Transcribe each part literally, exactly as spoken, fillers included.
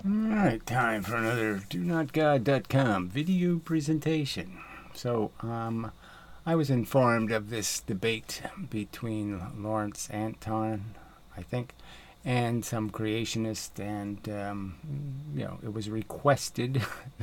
Alright, time for another do not god dot com video presentation. So, um, I was informed of this debate between Lawrence Anton, I think, and some creationist, and, um, you know, it was requested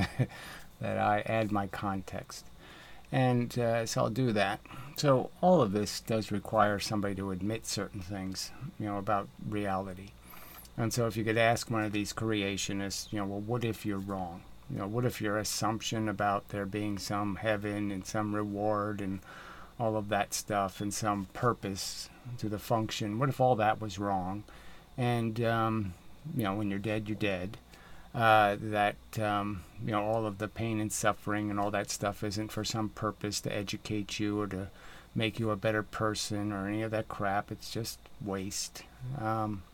that I add my context. And uh, so I'll do that. So all of this does require somebody to admit certain things, you know, about reality. And so if you could ask one of these creationists, you know, well, what if you're wrong? You know, what if your assumption about there being some heaven and some reward and all of that stuff and some purpose to the function, what if all that was wrong? And, um, you know, when you're dead, you're dead. Uh, that, um, you know, all of the pain and suffering and all that stuff isn't for some purpose to educate you or to make you a better person or any of that crap. It's just waste. Um,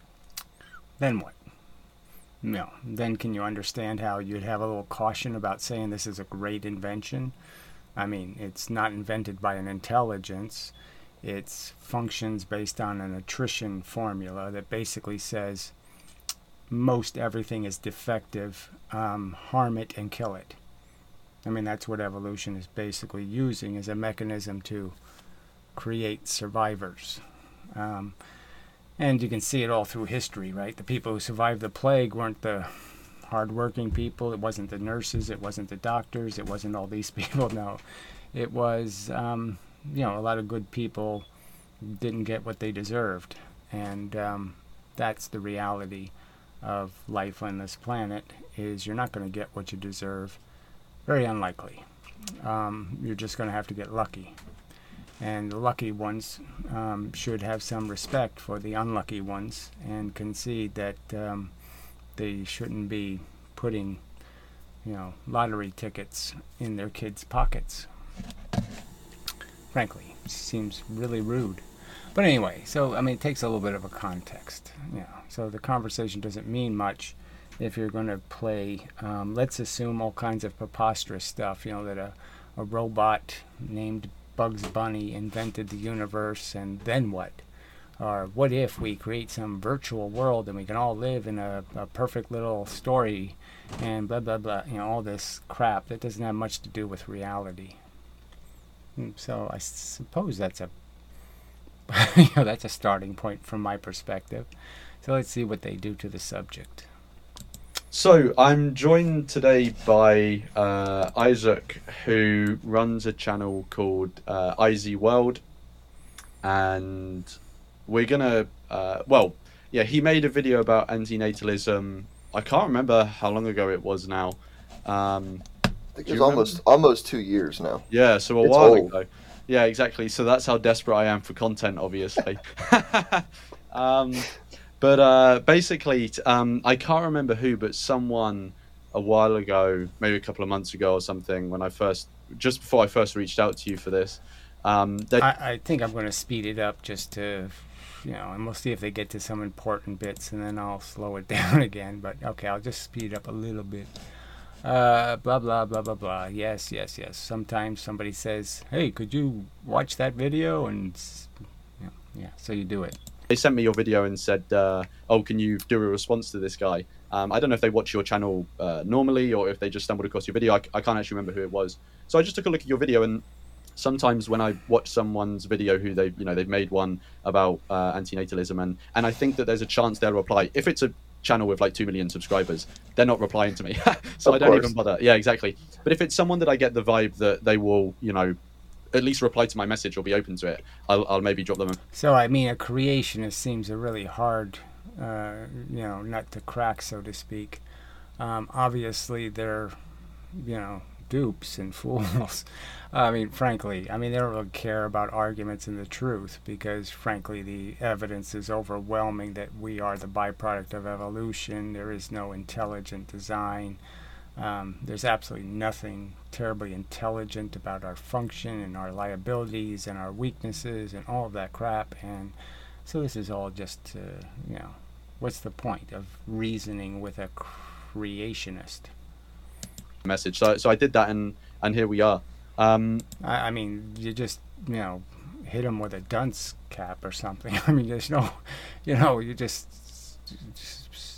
then what? You know, then can you understand how you'd have a little caution about saying this is a great invention? I mean, it's not invented by an intelligence. It's functions based on an attrition formula that basically says most everything is defective, um, harm it and kill it. I mean, that's what evolution is basically using as a mechanism to create survivors. Um, and you can see it all through history, right? The people who survived the plague weren't the hardworking people. It wasn't the nurses. It wasn't the doctors. It wasn't all these people. No, it was, um, you know, a lot of good people didn't get what they deserved. And um, that's the reality of life on this planet, is you're not going to get what you deserve. Very unlikely. Um, you're just going to have to get lucky. And the lucky ones um, should have some respect for the unlucky ones and concede that um, they shouldn't be putting, you know, lottery tickets in their kids' pockets. Frankly, it seems really rude. But anyway, so, I mean, it takes a little bit of a context, you know. So the conversation doesn't mean much if you're going to play, um, let's assume all kinds of preposterous stuff, you know, that a, a robot named Bugs Bunny invented the universe, and then what? Or what if we create some virtual world and we can all live in a, a perfect little story and blah, blah, blah, you know, all this crap that doesn't have much to do with reality. And so I suppose that's a you know, that's a starting point from my perspective. So let's see what they do to the subject. So I'm joined today by uh, Isaac, who runs a channel called uh, I Z World, and we're gonna, uh, well, yeah, he made a video about antinatalism. I can't remember how long ago it was now. Um, I think it's almost almost two years now. Yeah, so a it's while old. ago. Yeah, exactly. So that's how desperate I am for content, obviously. um, but uh, basically, um, I can't remember who, but someone a while ago, maybe a couple of months ago or something, when I first, just before I first reached out to you for this. Um, they... I, I think I'm going to speed it up just to, you know, and we'll see if they get to some important bits, and then I'll slow it down again. But okay, I'll just speed it up a little bit. Uh, blah, blah, blah, blah, blah. Yes, yes, yes. Sometimes somebody says, hey, could you watch that video? And, yeah, yeah, so you do it. They sent me your video and said, uh, oh, can you do a response to this guy? Um, I don't know if they watch your channel uh, normally or if they just stumbled across your video. I, I can't actually remember who it was. So I just took a look at your video, and sometimes when I watch someone's video who they've, you know, they've made one about uh, antinatalism, and, and I think that there's a chance they'll reply. If it's a channel with like two million subscribers, they're not replying to me. So of I don't course. even bother. Yeah, exactly. But if it's someone that I get the vibe that they will, you know, at least reply to my message or be open to it, I'll, I'll maybe drop them a... So, I mean, a creationist seems a really hard, uh, you know, nut to crack, so to speak. Um, obviously, they're, you know, dupes and fools. I mean, frankly, I mean, they don't really care about arguments and the truth because, frankly, the evidence is overwhelming that we are the byproduct of evolution. There is no intelligent design. Um, there's absolutely nothing terribly intelligent about our function and our liabilities and our weaknesses and all of that crap. And so this is all just, uh, you know, what's the point of reasoning with a creationist? Message. So, so I did that, and and here we are. Um, I, I mean, you just, you know, hit him with a dunce cap or something. I mean, there's no, you know, you just, just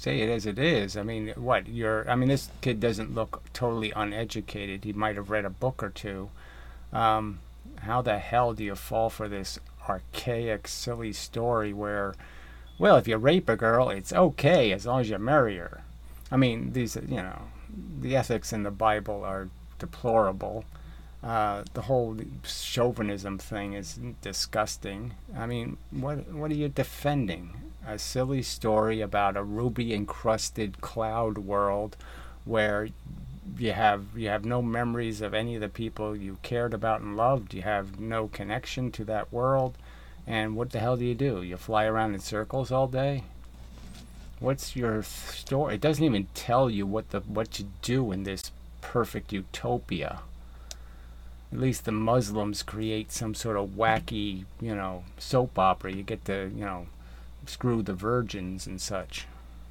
say it as it is. I mean, what you're? I mean, this kid doesn't look totally uneducated. He might have read a book or two. Um, how the hell do you fall for this archaic, silly story where, well, if you rape a girl, it's okay as long as you marry her? I mean, these, you know, the ethics in the Bible are deplorable. Uh, the whole chauvinism thing is disgusting. I mean, what what are you defending? A silly story about a ruby-encrusted cloud world where you have you have no memories of any of the people you cared about and loved. You have no connection to that world. And what the hell do you do? You fly around in circles all day? What's your story? It doesn't even tell you what the what you do in this perfect utopia. At least the Muslims create some sort of wacky, you know, soap opera. You get to, you know, screw the virgins and such.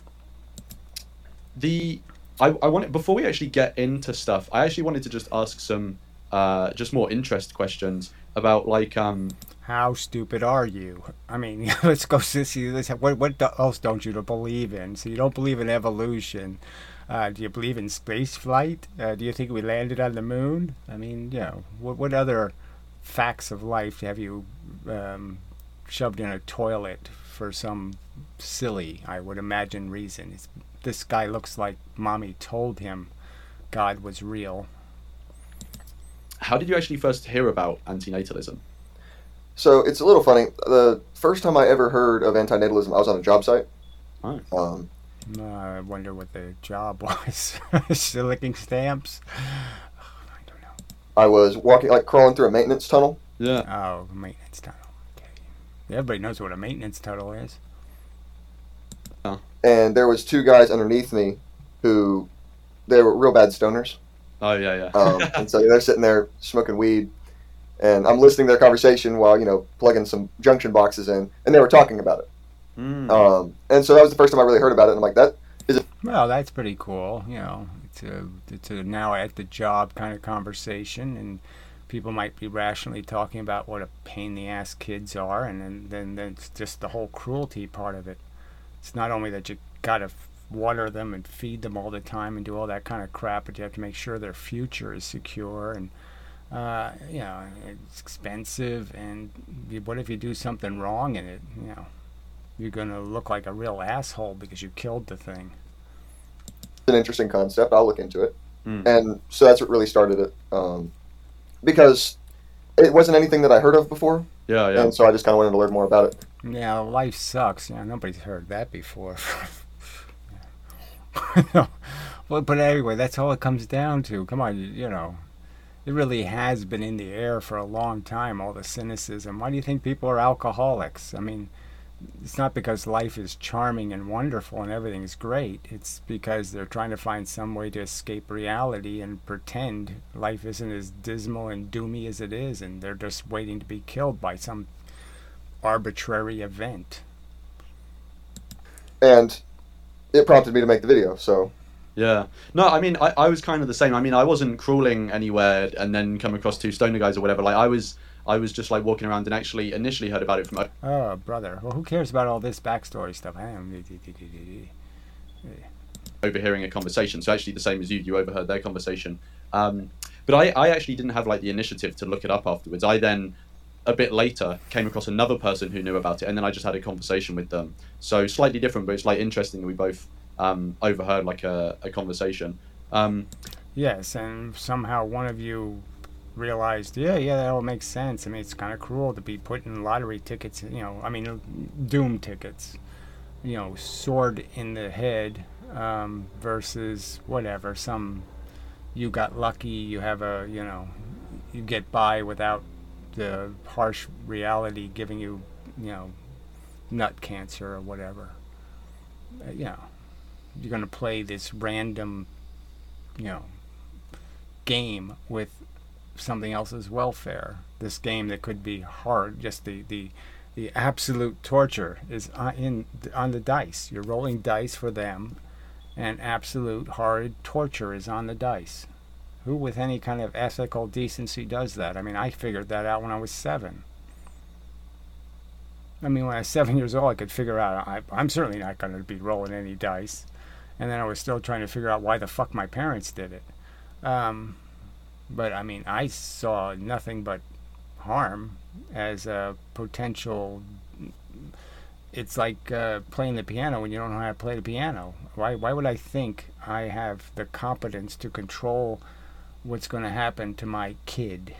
The I, I wanted, before we actually get into stuff, I actually wanted to just ask some uh, just more interest questions about, like, um how stupid are you? I mean, let's go see this. What what else don't you believe in? So you don't believe in evolution. Uh, do you believe in space flight? Uh, do you think we landed on the moon? I mean, you know, what, what other facts of life have you um, shoved in a toilet for some silly, I would imagine, reason? It's, this guy looks like mommy told him God was real. How did you actually first hear about antinatalism? So it's a little funny. The first time I ever heard of antinatalism, I was on a job site. Oh. Um, Uh, I wonder what the job was. Still licking stamps? I don't know. I was walking, like crawling through a maintenance tunnel. Yeah. Oh, maintenance tunnel. Okay. Everybody knows what a maintenance tunnel is. Oh. And there was two guys underneath me who, they were real bad stoners. Oh, yeah, yeah. Um, and so they're sitting there smoking weed. And I'm listening to their conversation while, you know, plugging some junction boxes in. And they were talking about it. Mm. Um, and so that was the first time I really heard about it. And I'm like, that is a Well, that's pretty cool. You know, it's a, it's a now at the job kind of conversation, and people might be rationally talking about what a pain in the ass kids are, and then, then, then it's just the whole cruelty part of it. It's not only that you gotta water them and feed them all the time and do all that kind of crap, but you have to make sure their future is secure, and uh, you know, it's expensive, and what if you do something wrong in it, you know? You're going to look like a real asshole because you killed the thing. an interesting concept. I'll look into it. Mm. And so that's what really started it. Um, because it wasn't anything that I heard of before. Yeah, yeah. And so I just kind of wanted to learn more about it. Yeah, life sucks. Yeah, nobody's heard that before. Well, but anyway, that's all it comes down to. Come on, you, you know, it really has been in the air for a long time, all the cynicism. Why do you think people are alcoholics? I mean, it's not because life is charming and wonderful and everything's great. It's because they're trying to find some way to escape reality and pretend life isn't as dismal and doomy as it is, and they're just waiting to be killed by some arbitrary event. And it prompted me to make the video, so... Yeah. No, I mean, I, I was kind of the same. I mean, I wasn't crawling anywhere and then come across two stoner guys or whatever. Like, I was... I was just like walking around and actually initially heard about it from... Oh, brother. Well, who cares about all this backstory stuff? Overhearing a conversation. So actually the same as you, you overheard their conversation. Um, but I, I actually didn't have like the initiative to look it up afterwards. I then, a bit later, came across another person who knew about it, and then I just had a conversation with them. So slightly different, but it's like interesting that we both um, overheard like a, a conversation. Um, yes, and somehow one of you realized, yeah, yeah, that all makes sense. I mean, it's kind of cruel to be putting lottery tickets, you know, I mean, doom tickets, you know, sword in the head um, versus whatever, some, you got lucky, you have a, you know, you get by without the harsh reality giving you, you know, nut cancer or whatever. Uh, you know, you're going to play this random, you know, game with something else's welfare. This game that could be hard, just the the the absolute torture is on, in on the dice. You're rolling dice for them, and absolute horrid torture is on the dice. Who with any kind of ethical decency does that? I mean, I figured that out when I was seven. I mean, when I was seven years old, I could figure out I, I'm certainly not going to be rolling any dice. And then I was still trying to figure out why the fuck my parents did it. Um, but, I mean, I saw nothing but harm as a potential. It's like uh, playing the piano when you don't know how to play the piano. Why, why would I think I have the competence to control what's going to happen to my kid?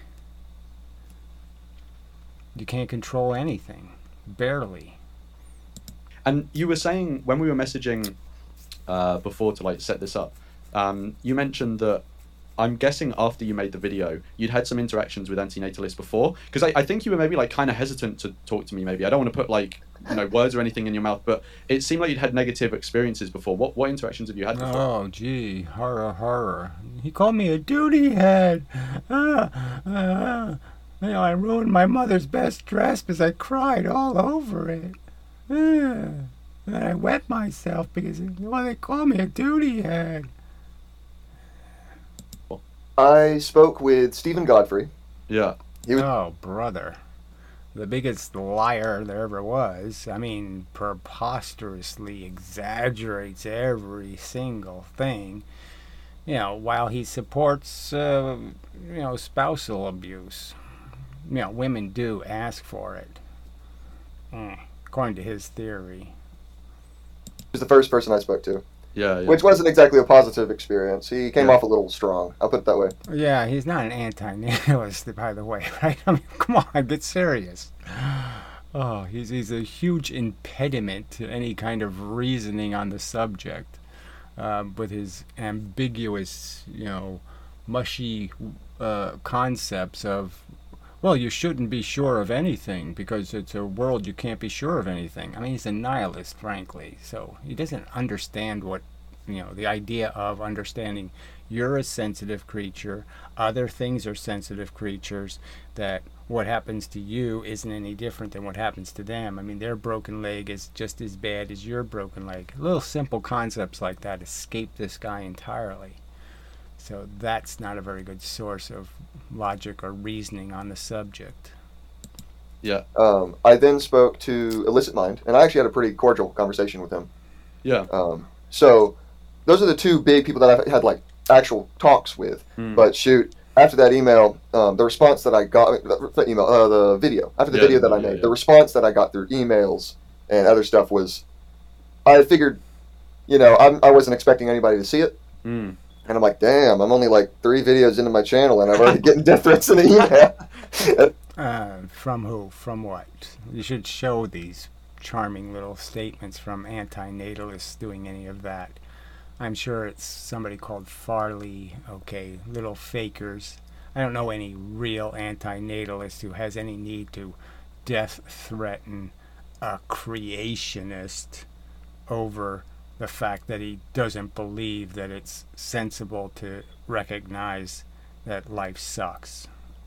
You can't control anything. Barely. And you were saying when we were messaging uh, before to like set this up, um, you mentioned that I'm guessing after you made the video, you'd had some interactions with antinatalists before, because I, I think you were maybe like kind of hesitant to talk to me. Maybe I don't want to put like you know words or anything in your mouth, but it seemed like you'd had negative experiences before. What what interactions have you had before? Oh, gee, horror, horror. He called me a duty head. Ah, ah. You know, I ruined my mother's best dress because I cried all over it. Ah. And I wet myself because, well, they call me a duty head. I spoke with Stephen Godfrey. Yeah. He was, Oh, brother. The biggest liar there ever was. I mean, preposterously exaggerates every single thing. You know, while he supports, uh, you know, spousal abuse. You know, women do ask for it. Mm, according to his theory. he was the first person I spoke to, Yeah, yeah. which wasn't exactly a positive experience. He came Yeah. off a little strong. I'll put it that way. Yeah, he's not an anti-natalist, by the way, right? I mean, come on, get serious. Oh, he's he's a huge impediment to any kind of reasoning on the subject, uh, with his ambiguous, you know, mushy uh, concepts of, well, you shouldn't be sure of anything because it's a world you can't be sure of anything. I mean, he's a nihilist, frankly, so he doesn't understand what, you know, the idea of understanding you're a sensitive creature, other things are sensitive creatures, that what happens to you isn't any different than what happens to them. I mean, their broken leg is just as bad as your broken leg. Little simple concepts like that escape this guy entirely. So that's not a very good source of logic or reasoning on the subject. Yeah. Um, I then spoke to Illicit Mind, and I actually had a pretty cordial conversation with him. Yeah. Um, so those are the two big people that I've had like actual talks with. Mm. But shoot, after that email, um, the response that I got, the email, uh, the video, after the Yeah, video that I yeah, made, yeah. the response that I got through emails and other stuff was, I figured, you know, I'm, I wasn't expecting anybody to see it. Mm. And I'm like, damn, I'm only like three videos into my channel and I'm already getting death threats in the email. Uh, from who? From what? You should show these charming little statements from anti-natalists doing any of that. I'm sure it's somebody called Farley, okay, little fakers. I don't know any real anti-natalist who has any need to death threaten a creationist over the fact that he doesn't believe that it's sensible to recognize that life sucks.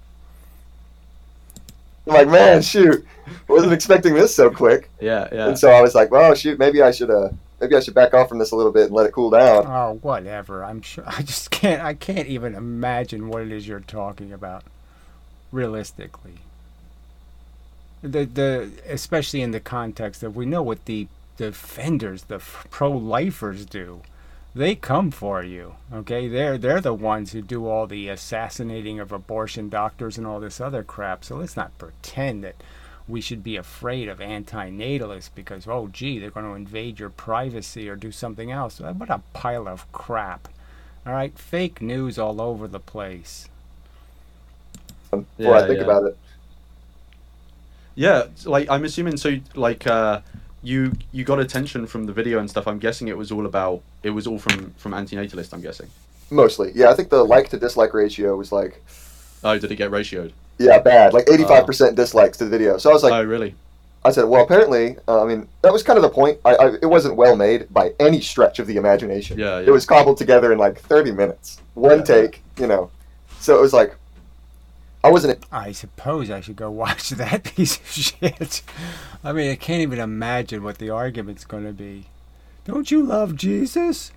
I'm like, man, shoot, wasn't expecting this so quick. Yeah, yeah. And so I was like, well, shoot, maybe I should, uh, maybe I should back off from this a little bit and let it cool down. Oh, whatever. I'm sure. I just can't. I can't even imagine what it is you're talking about, realistically. The the especially in the context of we know what the defenders, the pro-lifers do. They come for you. Okay, they're they're the ones who do all the assassinating of abortion doctors and all this other crap. So let's not pretend that we should be afraid of anti-natalists because, oh, gee, they're going to invade your privacy or do something else. What a pile of crap. All right, fake news all over the place. Before Yeah, I think yeah. about it. Yeah, like I'm assuming so like uh you you got attention from the video and stuff. I'm guessing it was all about it was all from from anti-natalist, I'm guessing. Mostly. Yeah, I think the like to dislike ratio was like, Oh, did it get ratioed? yeah, bad. Like eighty-five percent dislikes to the video. So I was like, Oh, really? I said, well, apparently, uh, I mean, that was kind of the point. I, I, it wasn't well made by any stretch of the imagination. Yeah, yeah. It was cobbled together in like thirty minutes. One Yeah. take, you know. So it was like, I wasn't. I suppose I should go watch that piece of shit. I mean, I can't even imagine what the argument's going to be. Don't you love Jesus?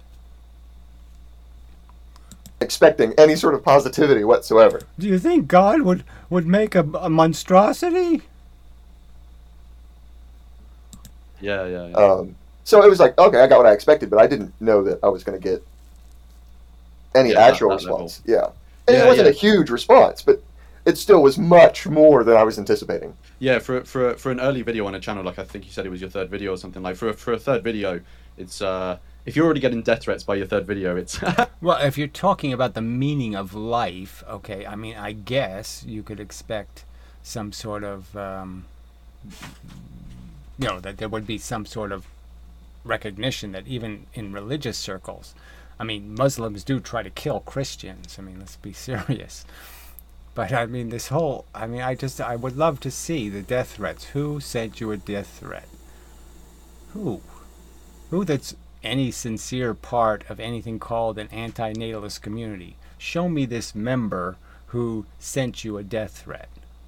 expecting any sort of positivity whatsoever. Do you think God would, would make a, a monstrosity? Yeah, yeah, yeah. Um, so it was like, okay, I got what I expected, but I didn't know that I was going to get any Yeah, that- actual that response. Yeah. And Yeah, it wasn't yeah. a huge response, but it still was much more than I was anticipating. Yeah, for for for an early video on a channel, like I think you said it was your third video or something, like for a, for a third video, it's uh if you're already getting death threats by your third video, it's Well, if you're talking about the meaning of life, okay, I mean, I guess you could expect some sort of, um, you know, that there would be some sort of recognition that even in religious circles, I mean, Muslims do try to kill Christians. I mean, let's be serious. But I mean, this whole, I mean, I just, I would love to see the death threats. Who sent you a death threat? Who? Who that's any sincere part of anything called an anti-natalist community? Show me this member who sent you a death threat.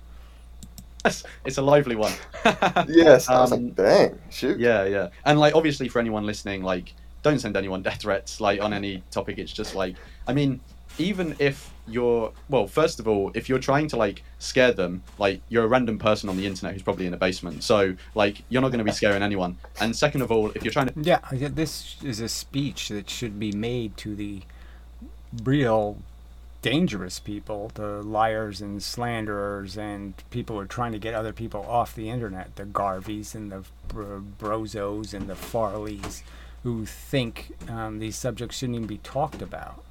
it's a lively one. Yes. I was Um, like, dang, shoot. Yeah, yeah. And like obviously for anyone listening, like don't send anyone death threats like on any topic. It's just like, I mean, even if you're, well, first of all, if you're trying to like scare them, like you're a random person on the internet who's probably in a basement. So like you're not going to be scaring anyone. And second of all, if you're trying to Yeah, I get- this is a speech that should be made to the real dangerous people, the liars and slanderers and people who are trying to get other people off the internet, the Garveys and the bro- Brozos and the Farleys, who think um, these subjects shouldn't even be talked about.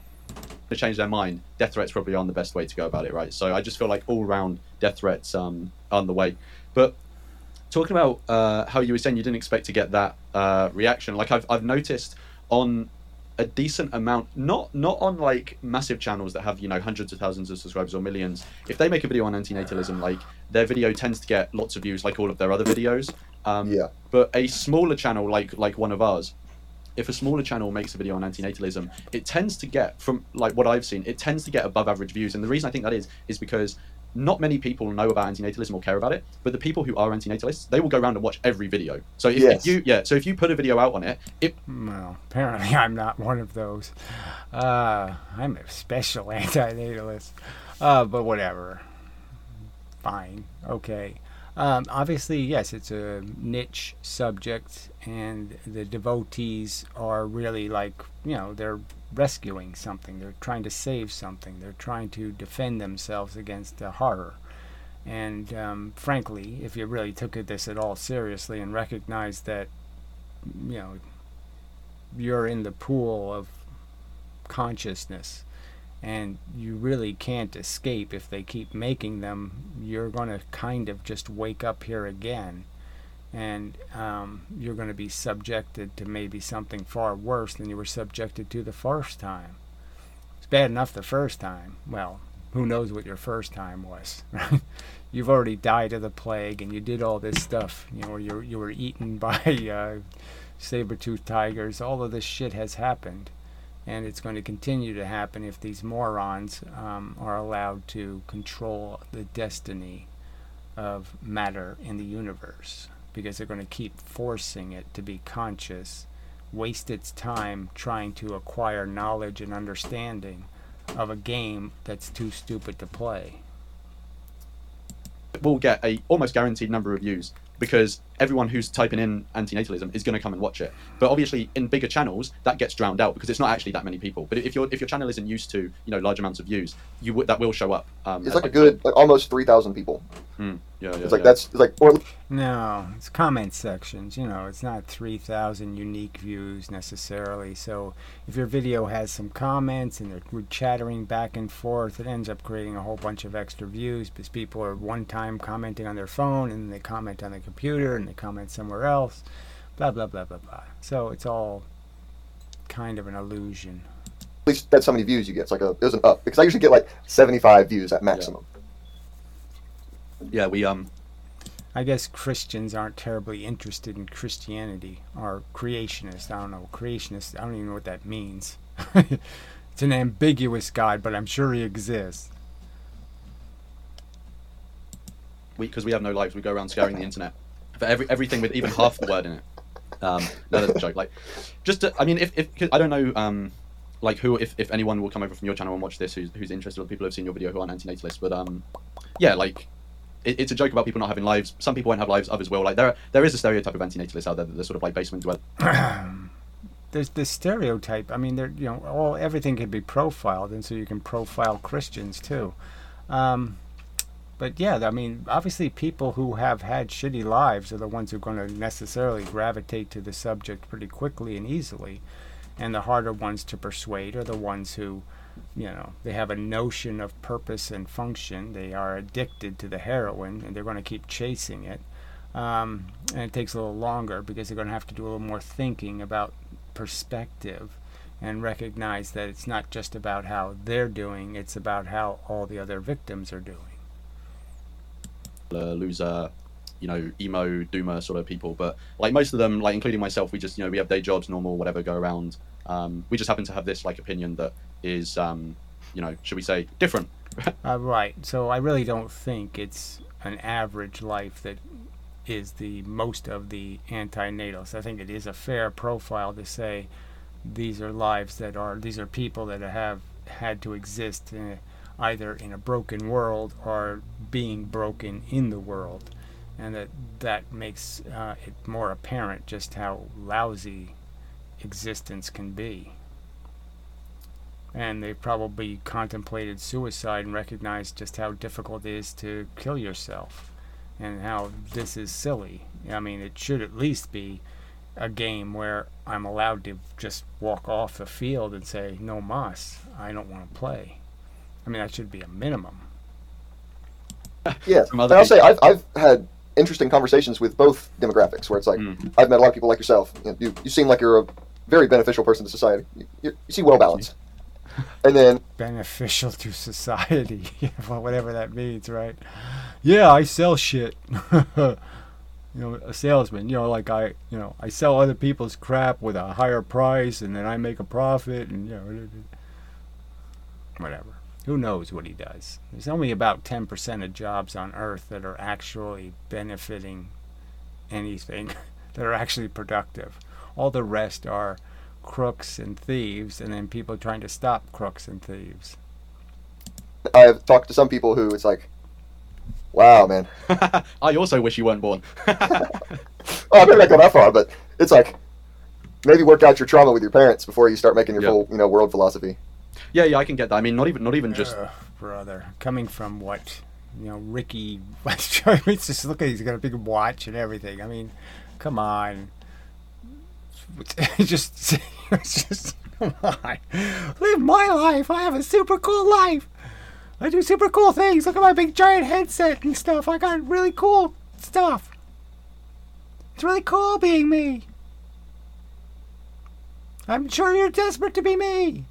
to change their mind, death threats probably aren't the best way to go about it, right? So I just feel like all round death threats um on the way. But talking about uh, how you were saying you didn't expect to get that uh, reaction, like I've I've noticed on a decent amount, not not on like massive channels that have you know hundreds of thousands of subscribers or millions. If they make a video on antinatalism, like their video tends to get lots of views, like all of their other videos. Um, Yeah. But a smaller channel like like one of ours, if a smaller channel makes a video on antinatalism, it tends to get, from like what I've seen, it tends to get above average views. And the reason I think that is, is because not many people know about antinatalism or care about it, but the people who are antinatalists, they will go around and watch every video. So if, Yes. if you, yeah, so if you put a video out on it, it Well, apparently I'm not one of those. Uh, I'm a special anti-natalist. Uh, but whatever. Fine. Okay. Um, obviously, yes, it's a niche subject, and the devotees are really like, you know, they're rescuing something. They're trying to save something. They're trying to defend themselves against the horror. And um, frankly, if you really took this at all seriously and recognized that, you know, you're in the pool of consciousness and you really can't escape if they keep making them, you're going to kind of just wake up here again, and um, you're going to be subjected to maybe something far worse than you were subjected to the first time. It's bad enough the first time. Well, who knows what your first time was, right? You've already died of the plague, and you did all this stuff, you know, you you were eaten by uh, saber-toothed tigers. All of this shit has happened, and it's going to continue to happen if these morons um, are allowed to control the destiny of matter in the universe, because they're going to keep forcing it to be conscious, waste its time trying to acquire knowledge and understanding of a game that's too stupid to play. will get a almost guaranteed number of views because everyone who's typing in antinatalism is going to come and watch it. But obviously, in bigger channels, that gets drowned out because it's not actually that many people. But if your if your channel isn't used to you know large amounts of views, you w- that will show up. Um, It's like a good, like almost three thousand people. Mm, yeah, yeah, It's like yeah. that's it's like or No, it's comment sections, you know, it's not three thousand unique views necessarily. So if your video has some comments and they're chattering back and forth, it ends up creating a whole bunch of extra views because people are one time commenting on their phone and they comment on the computer and they comment somewhere else, blah, blah, blah, blah, blah. So it's all kind of an illusion. at least that's how many views you get. It's like a it was an up because I usually get like seventy-five views at maximum. yeah, we um I guess Christians aren't terribly interested in Christianity, or creationists. I don't know. Creationists, I don't even know what that means. It's an ambiguous God, but I'm sure he exists. we because we have no lives, we go around scouring the internet for every everything with even half the word in it. Um, no, that's a joke. Like, just to, I mean, if if 'cause I don't know, um, like who if, if anyone will come over from your channel and watch this who's who's interested, or people who have seen your video who aren't antinatalists, but um, yeah, like it, it's a joke about people not having lives. Some people won't have lives, others will. Like there, there is a stereotype of antinatalists out there that they're sort of like basement dwellers. There's this stereotype. I mean, there, you know, all everything can be profiled, and so you can profile Christians too. Um, but yeah, I mean, obviously, people who have had shitty lives are the ones who are going to necessarily gravitate to the subject pretty quickly and easily, and the harder ones to persuade are the ones who, you know, they have a notion of purpose and function. They are addicted to the heroin, and they're going to keep chasing it. Um, and it takes a little longer because they're going to have to do a little more thinking about perspective and recognize that it's not just about how they're doing, it's about how all the other victims are doing. Uh, loser, you know, emo, doomer sort of people. But like most of them, like including myself, we just, you know, we have day jobs, normal, whatever, go around. Um, we just happen to have this like opinion that is, um, you know, should we say, different. uh, right. So I really don't think it's an average life that is the most of the antinatalists. I think it is a fair profile to say these are lives that are, these are people that have had to exist in a, either in a broken world or being broken in the world. And that that makes uh, it more apparent just how lousy existence can be. And they've probably contemplated suicide and recognized just how difficult it is to kill yourself and how this is silly. I mean, it should at least be a game where I'm allowed to just walk off the field and say, no mas, I don't want to play. I mean, that should be a minimum. Yeah, and I'll say I've, I've had interesting conversations with both demographics where it's like, mm. I've met a lot of people like yourself. You, know, you, you seem like you're a very beneficial person to society. You, you, you seem well balanced. And then beneficial to society, well, whatever that means, right? Yeah, I sell shit. You know, a salesman. You know, like I, you know, I sell other people's crap with a higher price, and then I make a profit, and you know, whatever. Who knows what he does? There's only about ten percent of jobs on Earth that are actually benefiting anything, that are actually productive. All the rest are crooks and thieves, and then people trying to stop crooks and thieves. I've talked to some people who it's like, wow, man. I also wish you weren't born. Oh, I better not go that far, but it's like, maybe work out your trauma with your parents before you start making your yep. full, you know, world philosophy. Yeah, yeah, I can get that. I mean, not even, not even just. Uh, brother, coming from what, you know, Ricky. I mean, just look at he's got a big watch and everything. I mean, come on. just, just come on. Live my life. I have a super cool life. I do super cool things. Look at my big giant headset and stuff. I got really cool stuff. It's really cool being me. I'm sure you're desperate to be me.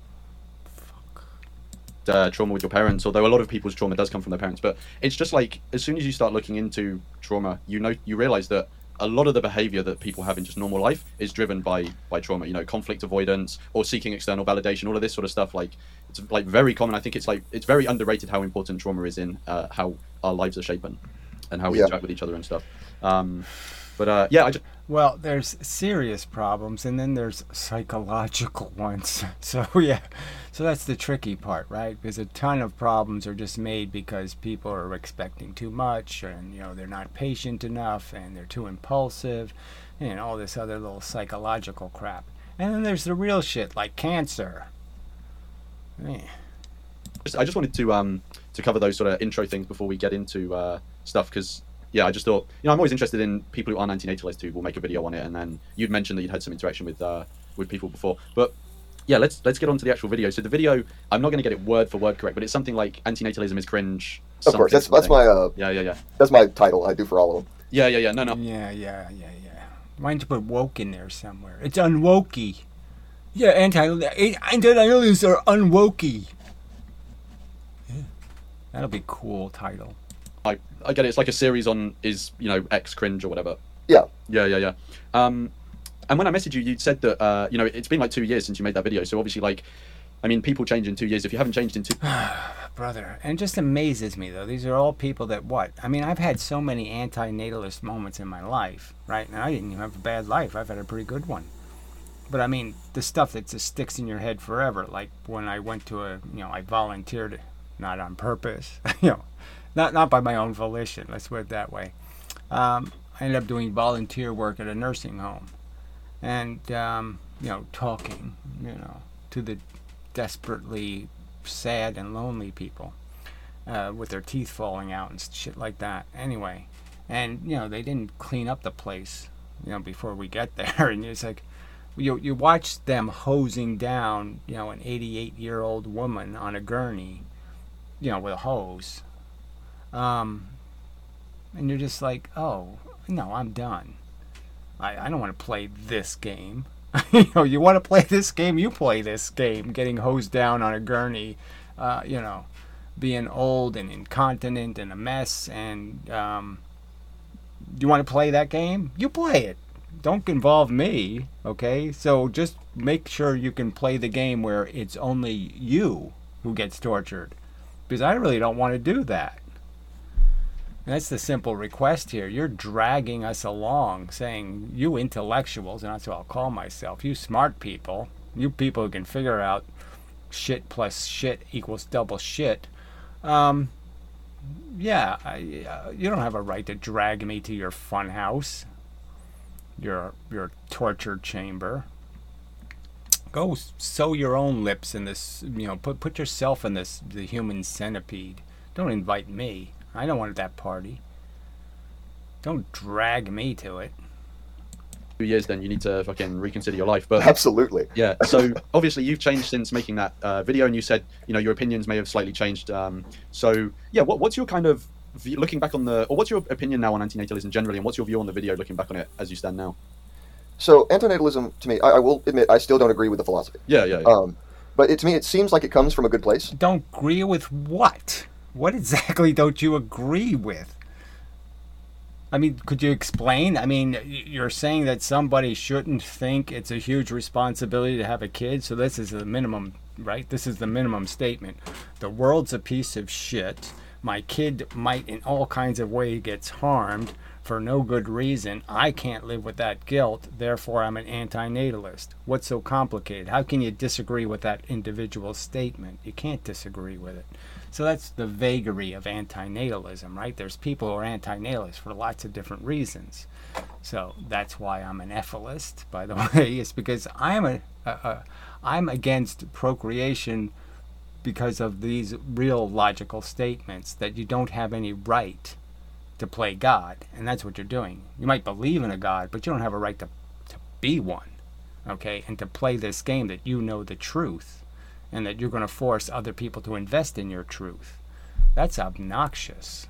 Uh, trauma with your parents, although a lot of people's trauma does come from their parents, but it's just like as soon as you start looking into trauma, you know, you realize that a lot of the behavior that people have in just normal life is driven by by trauma. You know, conflict avoidance or seeking external validation, all of this sort of stuff. Like it's like very common. I think it's like it's very underrated how important trauma is in uh, how our lives are shaping and how we yeah. interact with each other and stuff. Um, but uh, yeah, I just. Well, there's serious problems, and then there's psychological ones. So, yeah, so that's the tricky part, right? Because a ton of problems are just made because people are expecting too much, and, you know, they're not patient enough, and they're too impulsive, and all this other little psychological crap. And then there's the real shit, like cancer. Man. I just wanted to um to cover those sort of intro things before we get into uh, stuff, because... Yeah, I just thought, you know, I'm always interested in people who aren't antinatalists who will make a video on it, and then you'd mentioned that you'd had some interaction with uh, with people before. But yeah, let's let's get on to the actual video. So the video, I'm not going to get it word for word correct, but it's something like antinatalism is cringe. Of course, that's that's my uh, yeah yeah yeah that's my title. I do for all of them. Yeah yeah yeah no no yeah yeah yeah yeah. Why don't you put woke in there somewhere? It's unwokey. Yeah, anti antinatalists are unwokey. Yeah, that'll be a cool title. I, I get it. It's like a series on is, you know, X cringe or whatever. Yeah. Yeah, yeah, yeah. Um, and when I messaged you, you said that, uh, you know, it's been like two years since you made that video. So obviously, like, I mean, people change in two years. If you haven't changed in two... Brother, and it just amazes me, though. These are all people that, what? I mean, I've had so many anti-natalist moments in my life, right? And I didn't even have a bad life. I've had a pretty good one. But, I mean, the stuff that just sticks in your head forever, like when I went to a, you know, I volunteered, not on purpose, you know, not not by my own volition. Let's put it that way. Um, I ended up doing volunteer work at a nursing home, and um, you know, talking, you know, to the desperately sad and lonely people uh, with their teeth falling out and shit like that. Anyway, and you know, they didn't clean up the place, you know, before we get there, and it's like. You you watch them hosing down, you know, an eighty-eight-year-old woman on a gurney, you know, with a hose, um, and you're just like, oh, no, I'm done. I, I don't want to play this game. You know, you want to play this game, you play this game. Getting hosed down on a gurney, uh, you know, being old and incontinent and a mess, and um, you want to play that game? You play it. Don't involve me, okay? So just make sure you can play the game where it's only you who gets tortured, because I really don't want to do that. And that's the simple request here. You're dragging us along, saying, you intellectuals, and that's what I'll call myself, you smart people, you people who can figure out shit plus shit equals double shit, um, yeah, I, uh, you don't have a right to drag me to your fun house. Your your torture chamber. Go sew your own lips in this. You know, put put yourself in this the human centipede. Don't invite me. I don't want that party. Don't drag me to it. Two years, then you need to fucking reconsider your life. But absolutely, yeah. So obviously you've changed since making that uh, video, and you said you know your opinions may have slightly changed. Um, so yeah, what what's your kind of view, looking back on the, or what's your opinion now on antinatalism generally, and what's your view on the video looking back on it as you stand now? So antinatalism, to me, I, I will admit, I still don't agree with the philosophy. Yeah, yeah. yeah. Um, but it, to me, it seems like it comes from a good place. Don't agree with what? What exactly don't you agree with? I mean, could you explain? I mean, you're saying that somebody shouldn't think it's a huge responsibility to have a kid, so this is the minimum, right? This is the minimum statement. The world's a piece of shit. My kid might in all kinds of ways gets harmed for no good reason. I can't live with that guilt, therefore I'm an antinatalist. What's so complicated? How can you disagree with that individual statement? You can't disagree with it. So that's the vagary of antinatalism, right? There's people who are antinatalists for lots of different reasons. So that's why I'm an ethicist, by the way. It's because I'm a, a, a I'm against procreation because of these real logical statements that you don't have any right to play God, and that's what you're doing. You might believe in a God, but you don't have a right to, to be one, okay? And to play this game that you know the truth, and that you're going to force other people to invest in your truth. That's obnoxious.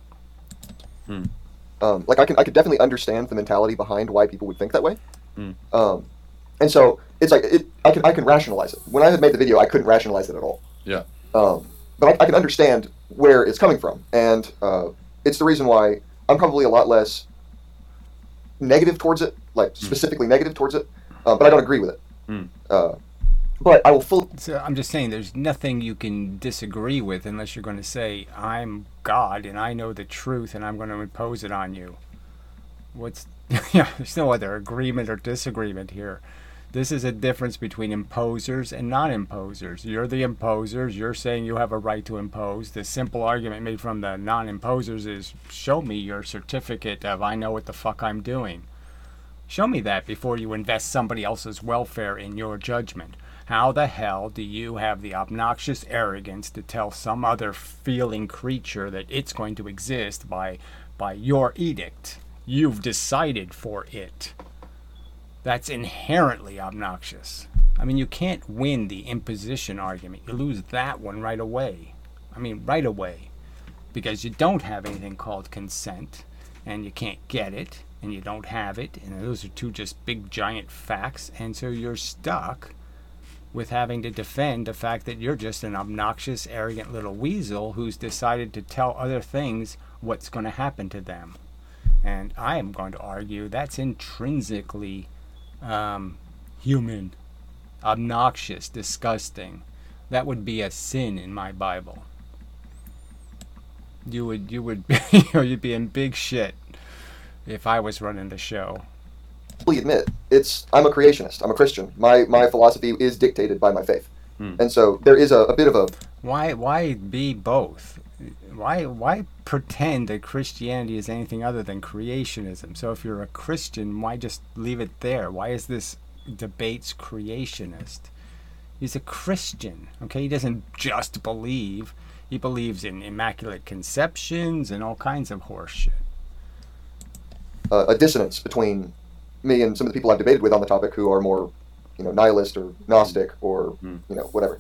Hmm. Um, like I can, I could definitely understand the mentality behind why people would think that way. Hmm. Um, and so it's like it, I can, I can rationalize it. When I had made the video, I couldn't rationalize it at all. Yeah. Um, but I, I can understand where it's coming from, and uh, it's the reason why I'm probably a lot less negative towards it, like specifically mm. negative towards it, uh, but I don't agree with it. Mm. Uh, but I will fully... So I'm just saying there's nothing you can disagree with unless you're going to say, I'm God and I know the truth and I'm going to impose it on you. What's... yeah, there's no other agreement or disagreement here. This is a difference between imposers and non-imposers. You're the imposers. You're saying you have a right to impose. The simple argument made from the non-imposers is, show me your certificate of I know what the fuck I'm doing. Show me that before you invest somebody else's welfare in your judgment. How the hell do you have the obnoxious arrogance to tell some other feeling creature that it's going to exist by, by your edict? You've decided for it. That's inherently obnoxious. I mean, you can't win the imposition argument. You lose that one right away. I mean, right away. Because you don't have anything called consent, and you can't get it, and you don't have it, and those are two just big giant facts, and so you're stuck with having to defend the fact that you're just an obnoxious, arrogant little weasel who's decided to tell other things what's going to happen to them. And I am going to argue that's intrinsically Um, human, obnoxious, disgusting. That would be a sin in my Bible. You would, you would, you know, you'd be in big shit if I was running the show. fully admit it's. I'm a creationist. I'm a Christian. My my philosophy is dictated by my faith, hmm. and so there is a, a bit of a. Why, why be both? why why pretend that Christianity is anything other than creationism? So if you're a Christian, why just leave it there? Why is this debate's creationist? He's a Christian, okay? He doesn't just believe. He believes in immaculate conceptions and all kinds of horse shit. Uh, a dissonance between me and some of the people I've debated with on the topic who are more, you know, nihilist or Gnostic or, Mm. you know, whatever.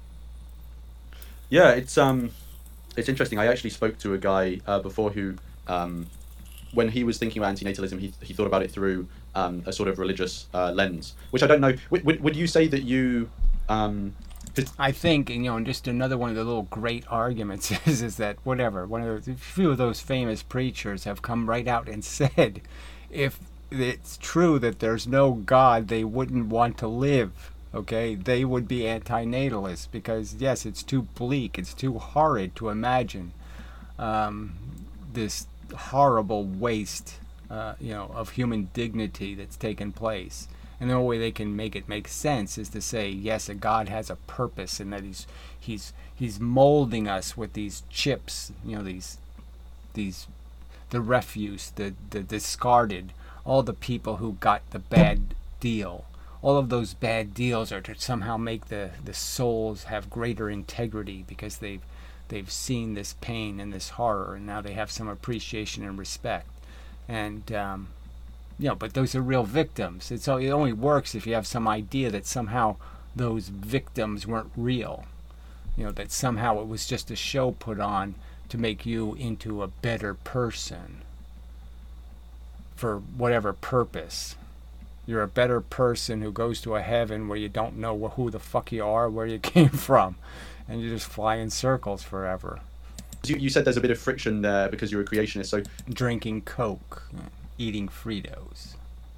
Yeah, it's um, it's interesting. I actually spoke to a guy uh, before who, um, when he was thinking about antinatalism, he he thought about it through um, a sort of religious uh, lens, which I don't know. Would, would, would you say that you um, I think, you know, and just another one of the little great arguments is is that whatever, one of those, a few of those famous preachers have come right out and said, if it's true that there's no God, they wouldn't want to live. Okay, they would be antinatalists because yes, it's too bleak, it's too horrid to imagine um, this horrible waste, uh, you know, of human dignity that's taken place. And the only way they can make it make sense is to say, yes, a God has a purpose, and that he's he's he's molding us with these chips, you know, these these the refuse, the the discarded, all the people who got the bad deal. All of those bad deals are to somehow make the, the souls have greater integrity because they've they've seen this pain and this horror, and now they have some appreciation and respect. And um, you know, but those are real victims. It's it only works if you have some idea that somehow those victims weren't real. You know, that somehow it was just a show put on to make you into a better person for whatever purpose. You're a better person who goes to a heaven where you don't know who the fuck you are, where you came from, and you just fly in circles forever. You, you said there's a bit of friction there because you're a creationist. So drinking Coke, eating Fritos.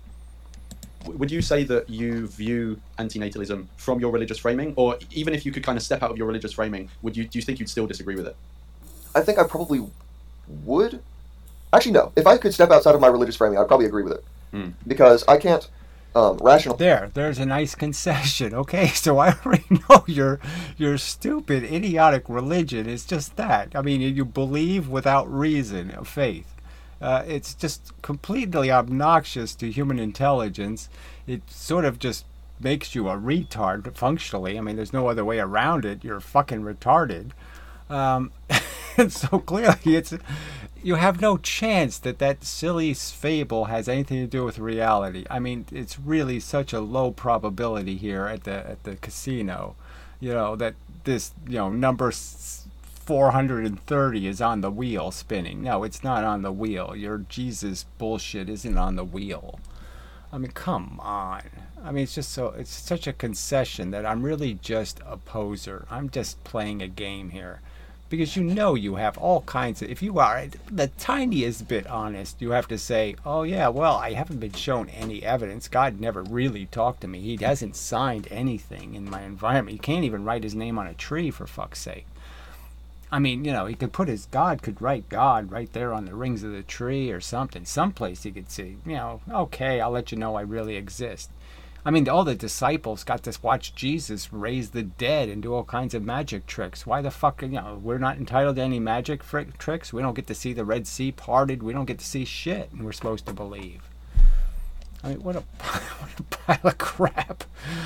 Would you say that you view antinatalism from your religious framing, or even if you could kind of step out of your religious framing, would you do you think you'd still disagree with it? I think I probably would. Actually, no. If I could step outside of my religious framing, I'd probably agree with it. Mm. Because I can't um, rational. There, there's a nice concession. Okay, so I already know your your stupid, idiotic religion is just that. I mean, you believe without reason, of faith. Uh, it's just completely obnoxious to human intelligence. It sort of just makes you a retard, functionally. I mean, there's no other way around it. You're fucking retarded. Um, and so clearly, it's you have no chance that that silly fable has anything to do with reality. I mean, it's really such a low probability here at the at the casino, you know, that this, you know, number four hundred thirty is on the wheel spinning. No, it's not on the wheel. Your Jesus bullshit isn't on the wheel. I mean, come on. I mean, it's just so, it's such a concession that I'm really just a poser. I'm just playing a game here. Because you know you have all kinds of, if you are the tiniest bit honest, you have to say, oh yeah, well, I haven't been shown any evidence. God never really talked to me. He hasn't signed anything in my environment. He can't even write his name on a tree, for fuck's sake. I mean, you know, he could put his, God could write God right there on the rings of the tree or something. Someplace he could see, you know, okay, I'll let you know I really exist. I mean, all the disciples got to watch Jesus raise the dead and do all kinds of magic tricks. Why the fuck, you know, we're not entitled to any magic frick tricks? We don't get to see the Red Sea parted. We don't get to see shit, and we're supposed to believe. I mean, what a, what a pile of crap.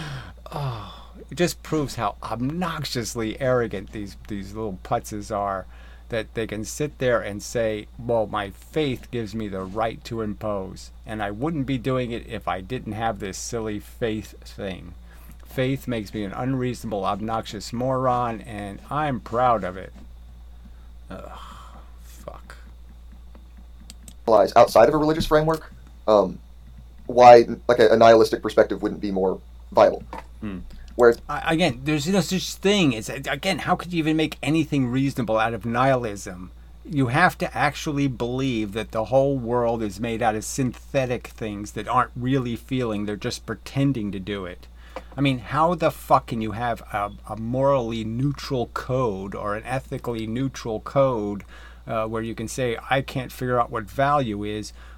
Oh, it just proves how obnoxiously arrogant these, these little putzes are, that they can sit there and say, well, my faith gives me the right to impose, and I wouldn't be doing it if I didn't have this silly faith thing. Faith makes me an unreasonable, obnoxious moron, and I'm proud of it. Ugh, fuck. Outside of a religious framework, um, why like a, a nihilistic perspective wouldn't be more viable. Hmm. Where again, there's no such thing. It's again, how could you even make anything reasonable out of nihilism? You have to actually believe that the whole world is made out of synthetic things that aren't really feeling, they're just pretending to do it. I mean, how the fuck can you have a, a morally neutral code or an ethically neutral code uh, where you can say, I can't figure out what value is,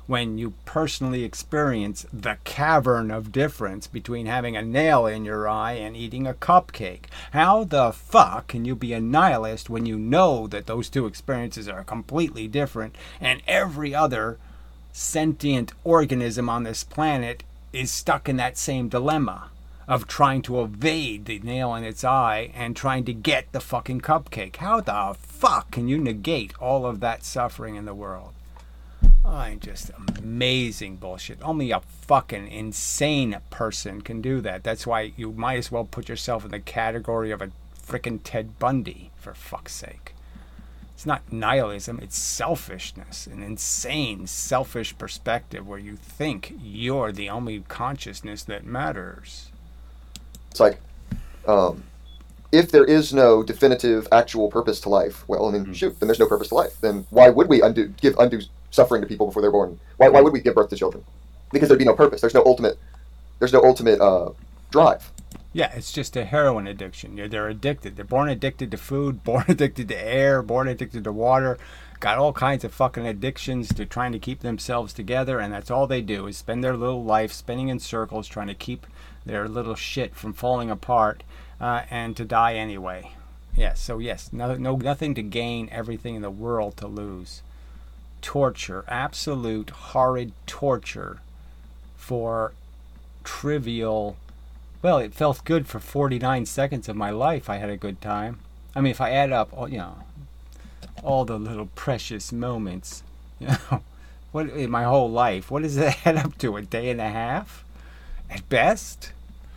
when you personally experience the cavern of difference between having a nail in your eye and eating a cupcake? How the fuck can you be a nihilist when you know that those two experiences are completely different, and every other sentient organism on this planet is stuck in that same dilemma of trying to evade the nail in its eye and trying to get the fucking cupcake? How the fuck can you negate all of that suffering in the world? Oh, just amazing bullshit. Only a fucking insane person can do that. That's why you might as well put yourself in the category of a frickin' Ted Bundy, for fuck's sake. It's not nihilism, it's selfishness, an insane, selfish perspective where you think you're the only consciousness that matters. It's like, um, if there is no definitive, actual purpose to life, well, I mean, mm-hmm. shoot, then there's no purpose to life. Then why would we undo, give undue suffering to people before they're born? Why, why would we give birth to children? Because there'd be no purpose. There's no ultimate, there's no ultimate uh, drive. Yeah, it's just a heroin addiction. You're, they're addicted. They're born addicted to food, born addicted to air, born addicted to water. Got all kinds of fucking addictions to trying to keep themselves together, and that's all they do is spend their little life spinning in circles trying to keep their little shit from falling apart, uh, and to die anyway. Yes, so yes, no, no, nothing to gain, everything in the world to lose. Torture, absolute horrid torture for trivial. Well, it felt good for forty-nine seconds of my life. I had a good time. I mean, if I add up, all, you know, all the little precious moments, you know, what in my whole life, what does that add up to? A day and a half, at best.